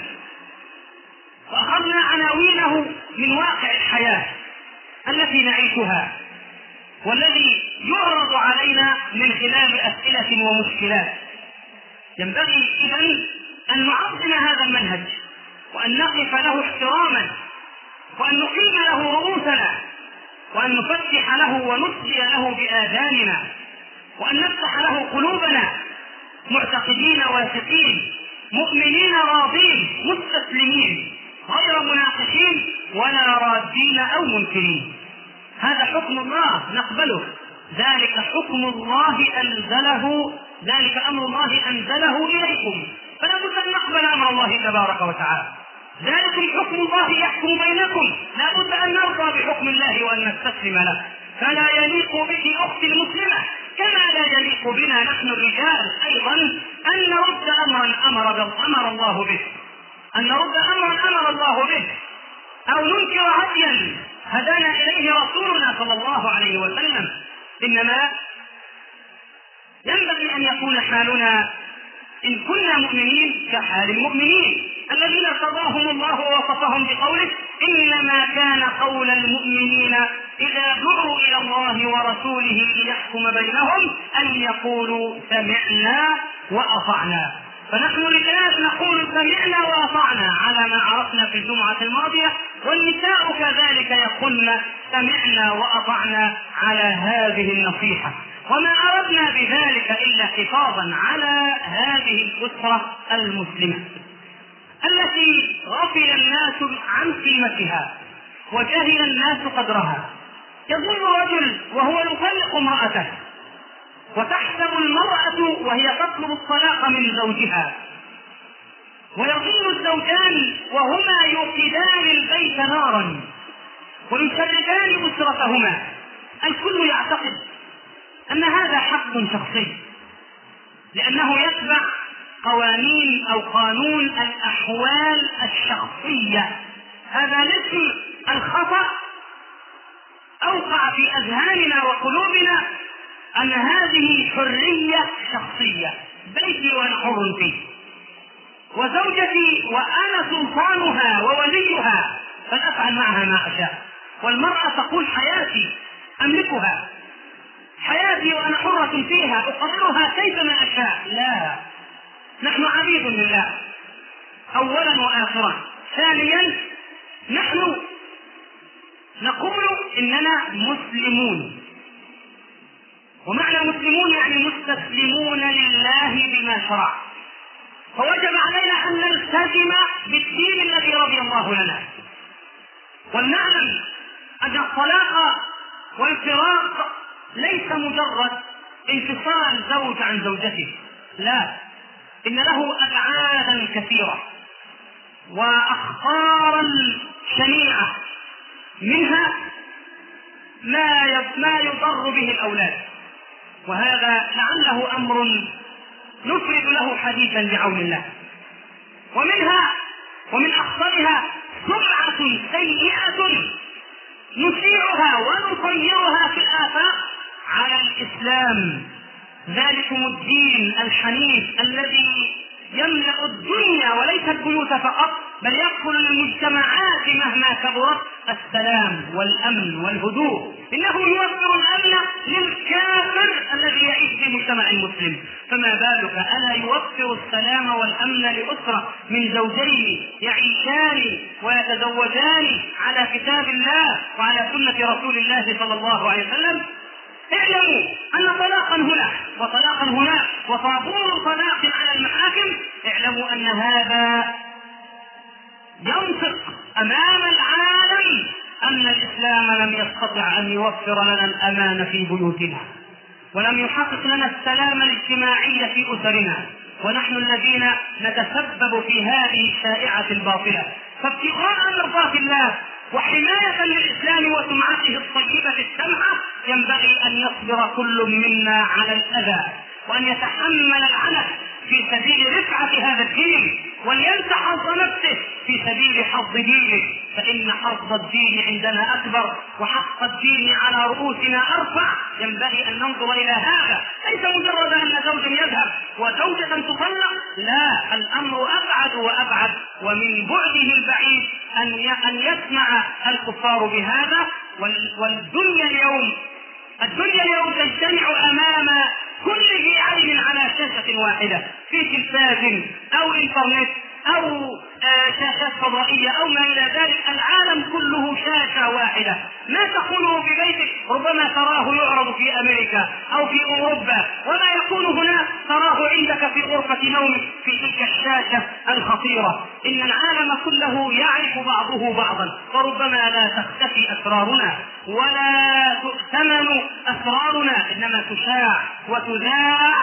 وأخذنا عناوينه من واقع الحياة التي نعيشها والذي يعرض علينا من خلال أسئلة ومشكلات. ينبغي إذن أن نعظم هذا المنهج، وأن نقف له احتراما، وأن نقيم له رؤوسنا، وأن نفتح له ونسلي له بآذاننا، وأن نفتح له قلوبنا معتقدين واثقين مؤمنين راضين مستسلمين غير مناقشين ولا رادين أو منكرين. هذا حكم الله نقبله، ذلك حكم الله أنزله، ذلك أمر الله أنزله إليكم، فلا بد أن نقبل أمر الله تبارك وتعالى. ذلك حكم الله يحكم بينكم، لا بد أن نرضى بحكم الله وأن نستسلم له. فلا يليق بك أختي المسلمة كما لا يليق بنا نحن الرجال أيضا أن نرد أمرا أمر, أمر الله به، أن نرد أمرا أمر الله به، أو ننكر هديا هدانا إليه رسولنا صلى الله عليه وسلم. إنما ينبغي أن يكون حالنا إن كنا مؤمنين كحال المؤمنين الذين ارتضاهم الله ووصفهم بقوله: إنما كان قول المؤمنين إذا دعوا إلى الله ورسوله ليحكم بينهم أن يقولوا سمعنا وأطعنا. فنحن رجال نقول سمعنا وأطعنا على ما عرفنا في الجمعة الماضية، والنساء كذلك يقولن سمعنا وأطعنا على هذه النصيحة. وما أردنا بذلك إلا حفاظا على هذه الأسرة المسلمة التي غفل الناس عن قيمتها وجهل الناس قدرها. يظن رجل وهو يطلق امرأته، وتحسب المرأة وهي تطلب الطلاق من زوجها، ويظن الزوجان وهما يوقدان البيت نارا ويشردان أسرتهما. الكل يعتقد أن هذا حق شخصي لأنه يتبع قوانين أو قانون الأحوال الشخصية. هذا الاسم الخطأ أوقع في أذهاننا وقلوبنا أن هذه حرية شخصية، بيتي وأنا حر فيه، وزوجتي وأنا سلطانها ووليها فلأفعل معها ما أشاء. والمرأة تقول حياتي أملكها، حياتي وأنا حرة فيها أقررها كيفما أشاء. لا، نحن عبيد لله أولا وآخرا. ثانيا نحن نقول إننا مسلمون، ومعنى مسلمون يعني مستسلمون لله بما شرع، فوجب علينا أن نلتزم بالدين الذي رضي الله لنا. ولنعلم أن الطلاق والفراق ليس مجرد انفصال زوج عن زوجته، لا، إن له أبعادا كثيرة وأخطارا شنيعة، منها ما يضر به الأولاد، وهذا لعله أمر نفرد له حديثا بعون الله. ومنها ومن أخطرها سمعة سيئة نشيعها ونطيرها في الآفاق على الإسلام، ذلكم الدين الحنيف الذي يملأ الدنيا وليس البيوت فقط، بل يدخل المجتمعات مهما كبرت السلام والأمن والهدوء. إنه يوفر الأمن للكافر الذي يعيش في مجتمع مسلم، فما بالك ألا يوفر السلام والأمن لأسرة من زوجين يعيشان ويتزوجان على كتاب الله وعلى سنة رسول الله صلى الله عليه وسلم. اعلموا أن طلاقا هنا وطلاقا هناك وطابور طلاق على المحاكم، اعلموا أن هذا ينطق أمام العالم أن الإسلام لم يستطع أن يوفر لنا الأمان في بيوتنا، ولم يحقق لنا السلام الاجتماعي في أسرنا، ونحن الذين نتسبب في هذه الشائعة الباطلة. فابتغاء مرضات الله وحماية للإسلام وسمعته الطيبة السمحة ينبغي أن يصبر كل منا على الأذى، وأن يتحمل العنف في سبيل رفعة هذا الدين، ولينسى حظ نفسه في سبيل حظ دينه، فإن حظ الدين عندنا أكبر وحق الدين على رؤوسنا أرفع. ينبغي أن ننظر إلى هذا، ليس مجرد أن زوج يذهب وزوجة تطلق، لا، الأمر أبعد وأبعد، ومن بعده البعيد أن يسمع الكفار بهذا. والدنيا اليوم الدنيا اليوم تجتمع أمام كل ذي عين على شاشة واحدة، في تلفاز أو إنترنت أو شاشات فضائية أو ما إلى ذلك. العالم كله شاشة واحدة، ما تقوله في بيتك ربما تراه يعرض في أمريكا أو في أوروبا، وما يكون هنا تراه عندك في غرفة نومك في تلك الشاشة الخطيرة. إن العالم كله يعرف بعضه بعضا، وربما لا تختفي أسرارنا ولا تؤتمن أسرارنا، إنما تشاع وتذاع،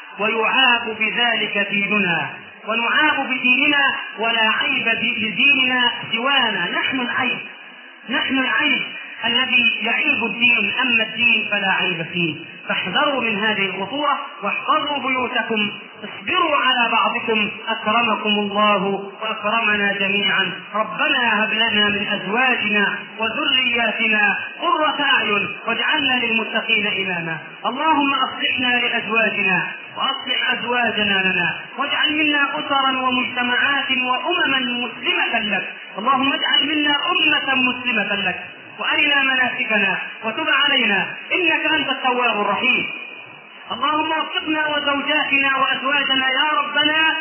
ويعاب بذلك ديننا، ونعاب بديننا، ولا عيب لديننا سوانا. نحن العيب، نحن العيب الذي يعيب الدين، أما الدين فلا عيب فيه. فاحذروا من هذه الخطورة واحفظوا بيوتكم، اصبروا على بعضكم أكرمكم الله وأكرمنا جميعا. ربنا هب لنا من أزواجنا وذرياتنا قرة أعين واجعلنا للمتقين إماما. اللهم أصلحنا لأزواجنا وأصلح أزواجنا لنا، واجعل منا أسرا ومجتمعات وأمما مسلمة لك. اللهم اجعل منا أمة مسلمة لك، وأرنا مناسكنا وتب علينا إنك أنت التواب الرحيم. اللهم وفقنا وزوجاتنا وأزواجنا يا ربنا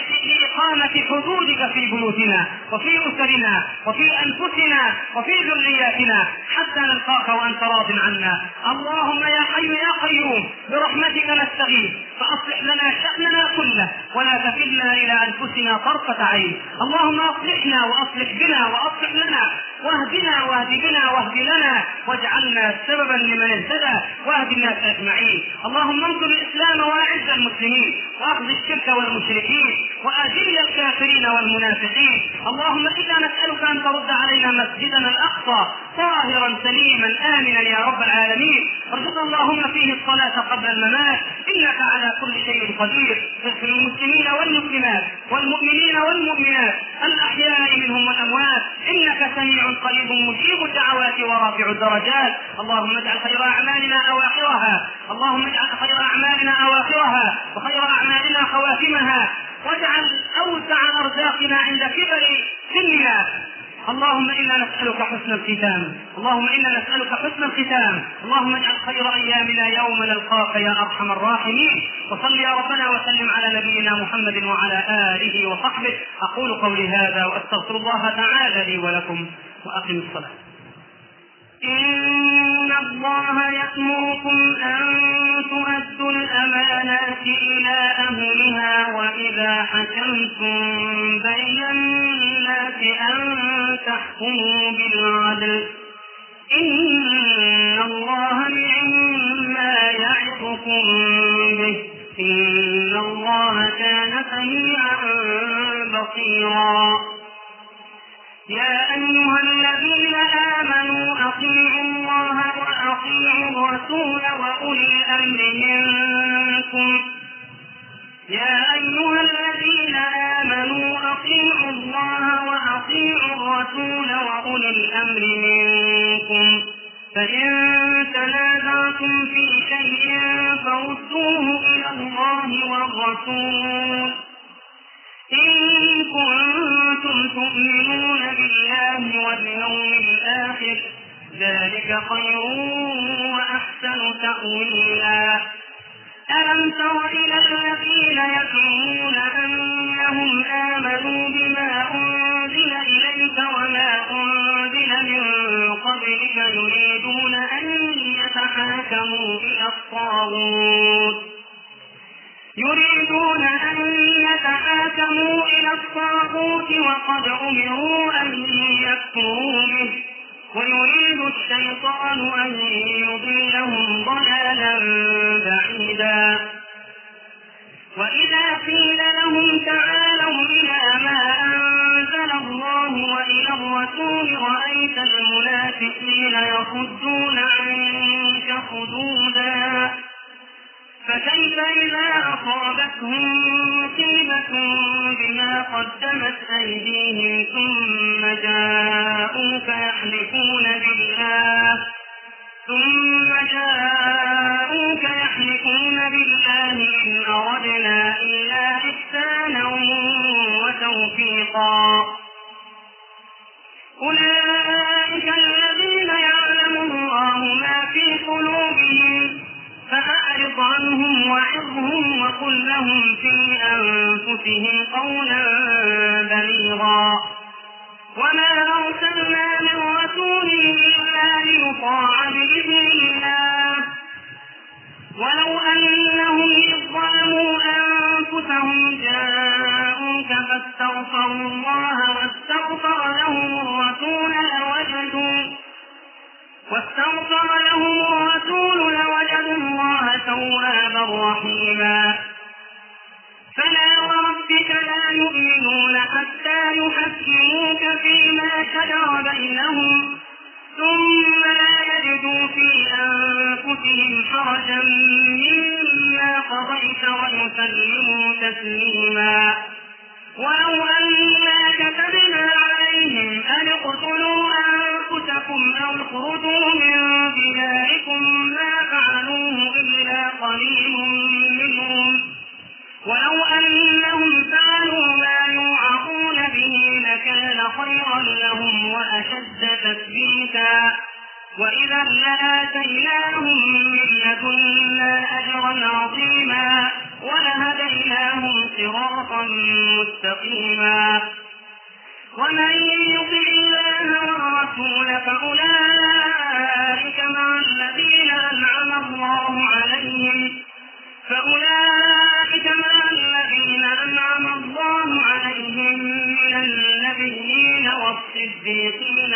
لإقامة حدودك في بيوتنا وفي أسرنا وفي أنفسنا وفي ذرياتنا حتى نلقاك وأنت راض عنا. اللهم يا حي يا قيوم برحمتك نستغيث، فأصلح لنا شأننا كله ولا تكلنا إلى أنفسنا طرفة عين. اللهم أصلحنا وأصلح بنا وأصلح لنا، واهدنا واهد بنا واهد لنا، واجعلنا سببا لمن اهتدى، واهد الناس أجمعين. اللهم انصر الإسلام وأعز المسلمين، وأخذ الشرك والمشركين، وأذل الكافرين والمنافقين. اللهم إنا نسألك أن ترد علينا مسجدنا الأقصى طاهرا سليما آمنا يا رب العالمين. ارزقنا اللهم فيه الصلاة قبل الممات، إنك على كل شيء قدير. اغفر المسلمين والمسلمات والمؤمنين والمؤمنات الأحياء منهم والأموات، إنك سميع قريب مجيب الدعوات ورافع الدرجات. اللهم اجعل خير أعمالنا أواخرها، اللهم اجعل خير أعمالنا أواخرها وخير أعمالنا خواتمها، واجعل أوسع أرزاقنا عند كبر سننا. اللهم إنا نسألك حسن الختام، اللهم إنا نسألك حسن الختام. اللهم اجعل خير أيامنا يوم نلقاك يا أرحم الراحمين. وصل يا ربنا وسلم على نبينا محمد وعلى آله وصحبه. أقول قولي هذا وأستغفر الله تعالى لي ولكم، وأقم الصلاة. إن الله يأمركم أن تؤدوا الأمانات إلى أهلها وإذا حكمتم بين الناس أن تحكموا بالعدل، إن الله نعما يعظكم به، إن الله كان سميعا بصيرا. يا أيها الذين آمنوا أطيعوا الله وأطيعوا الرسول وأولي الأمر منكم يا أيها الذين آمنوا أطيعوا الله وأطيعوا الرسول وأولي الأمر منكم فإن تنازعتم في شيء فردوه إلى الله والرسول إن كنتم تؤمنون بالله واليوم الآخر، ذلك خير وأحسن تأويلا. ألم تر إلى الذين يزعمون أنهم آمنوا بما أنزل إليك وما أنزل من قبلك يريدون أن يتحاكموا إلى الطاغوت يريدون أن يتحاكموا إلى الطاغوت وقد أمروا أن يكفروا به ويريد الشيطان أن يضلهم ضلالا بعيدا. وإذا قيل لهم تعالوا إلى ما أنزل الله وإلى الرسول رأيت المنافقين يصدون عنك صدودا. فكيف إذا أصابتهم مصيبة بما قدمت أيديهم ثم جاءوك يحلفون بالله ثم جاءوك يحلفون بالله إن أردنا إلا إحسانا وتوفيقا. أولئك الذين يعلم الله ما في قلوبهم فأعرض عنهم وعظهم وقل لهم في أنفسهم قولا بليغا. وما أرسلنا من رسول إلا ليطاع بإذن الله ولو أنهم إذ ظلموا أنفسهم جاءوك فاستغفروا الله واستغفر لهم الرسول لوجدوا واستغفر لهم الرسول لوجدوا الله توابا رحيما. فلا وربك لا يؤمنون حتى يحكموك فيما شجر بينهم ثم لا يجدوا في أنفسهم حرجا مما قضيت ويسلموا تسليما. ولو أنا كتبنا عليهم أن اقتلوا أنفسكم أو اخرجوا من دياركم ما فعلوه إلا قليل منهم ولو أنهم فعلوا ما يوعظون به لكان خيرا لهم وأشد تثبيتا وإذا لآتيناهم من لدنا أجرا عظيما ولهديناهم صراطا مستقيما. ومن يطع الله والرسول فأولئك مع الذين أنعم الله عليهم فأولئك مع الذين أنعم الله عليهم من النبيين والصديقين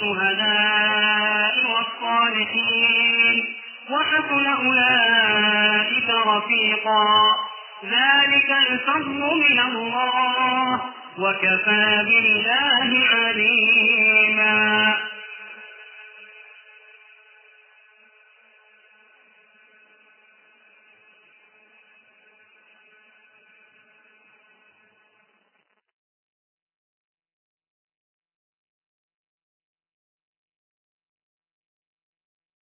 والشهداء والصالحين وحسن أولئك رفيقا. ذلك الفضل من الله وكفى بالله عليما.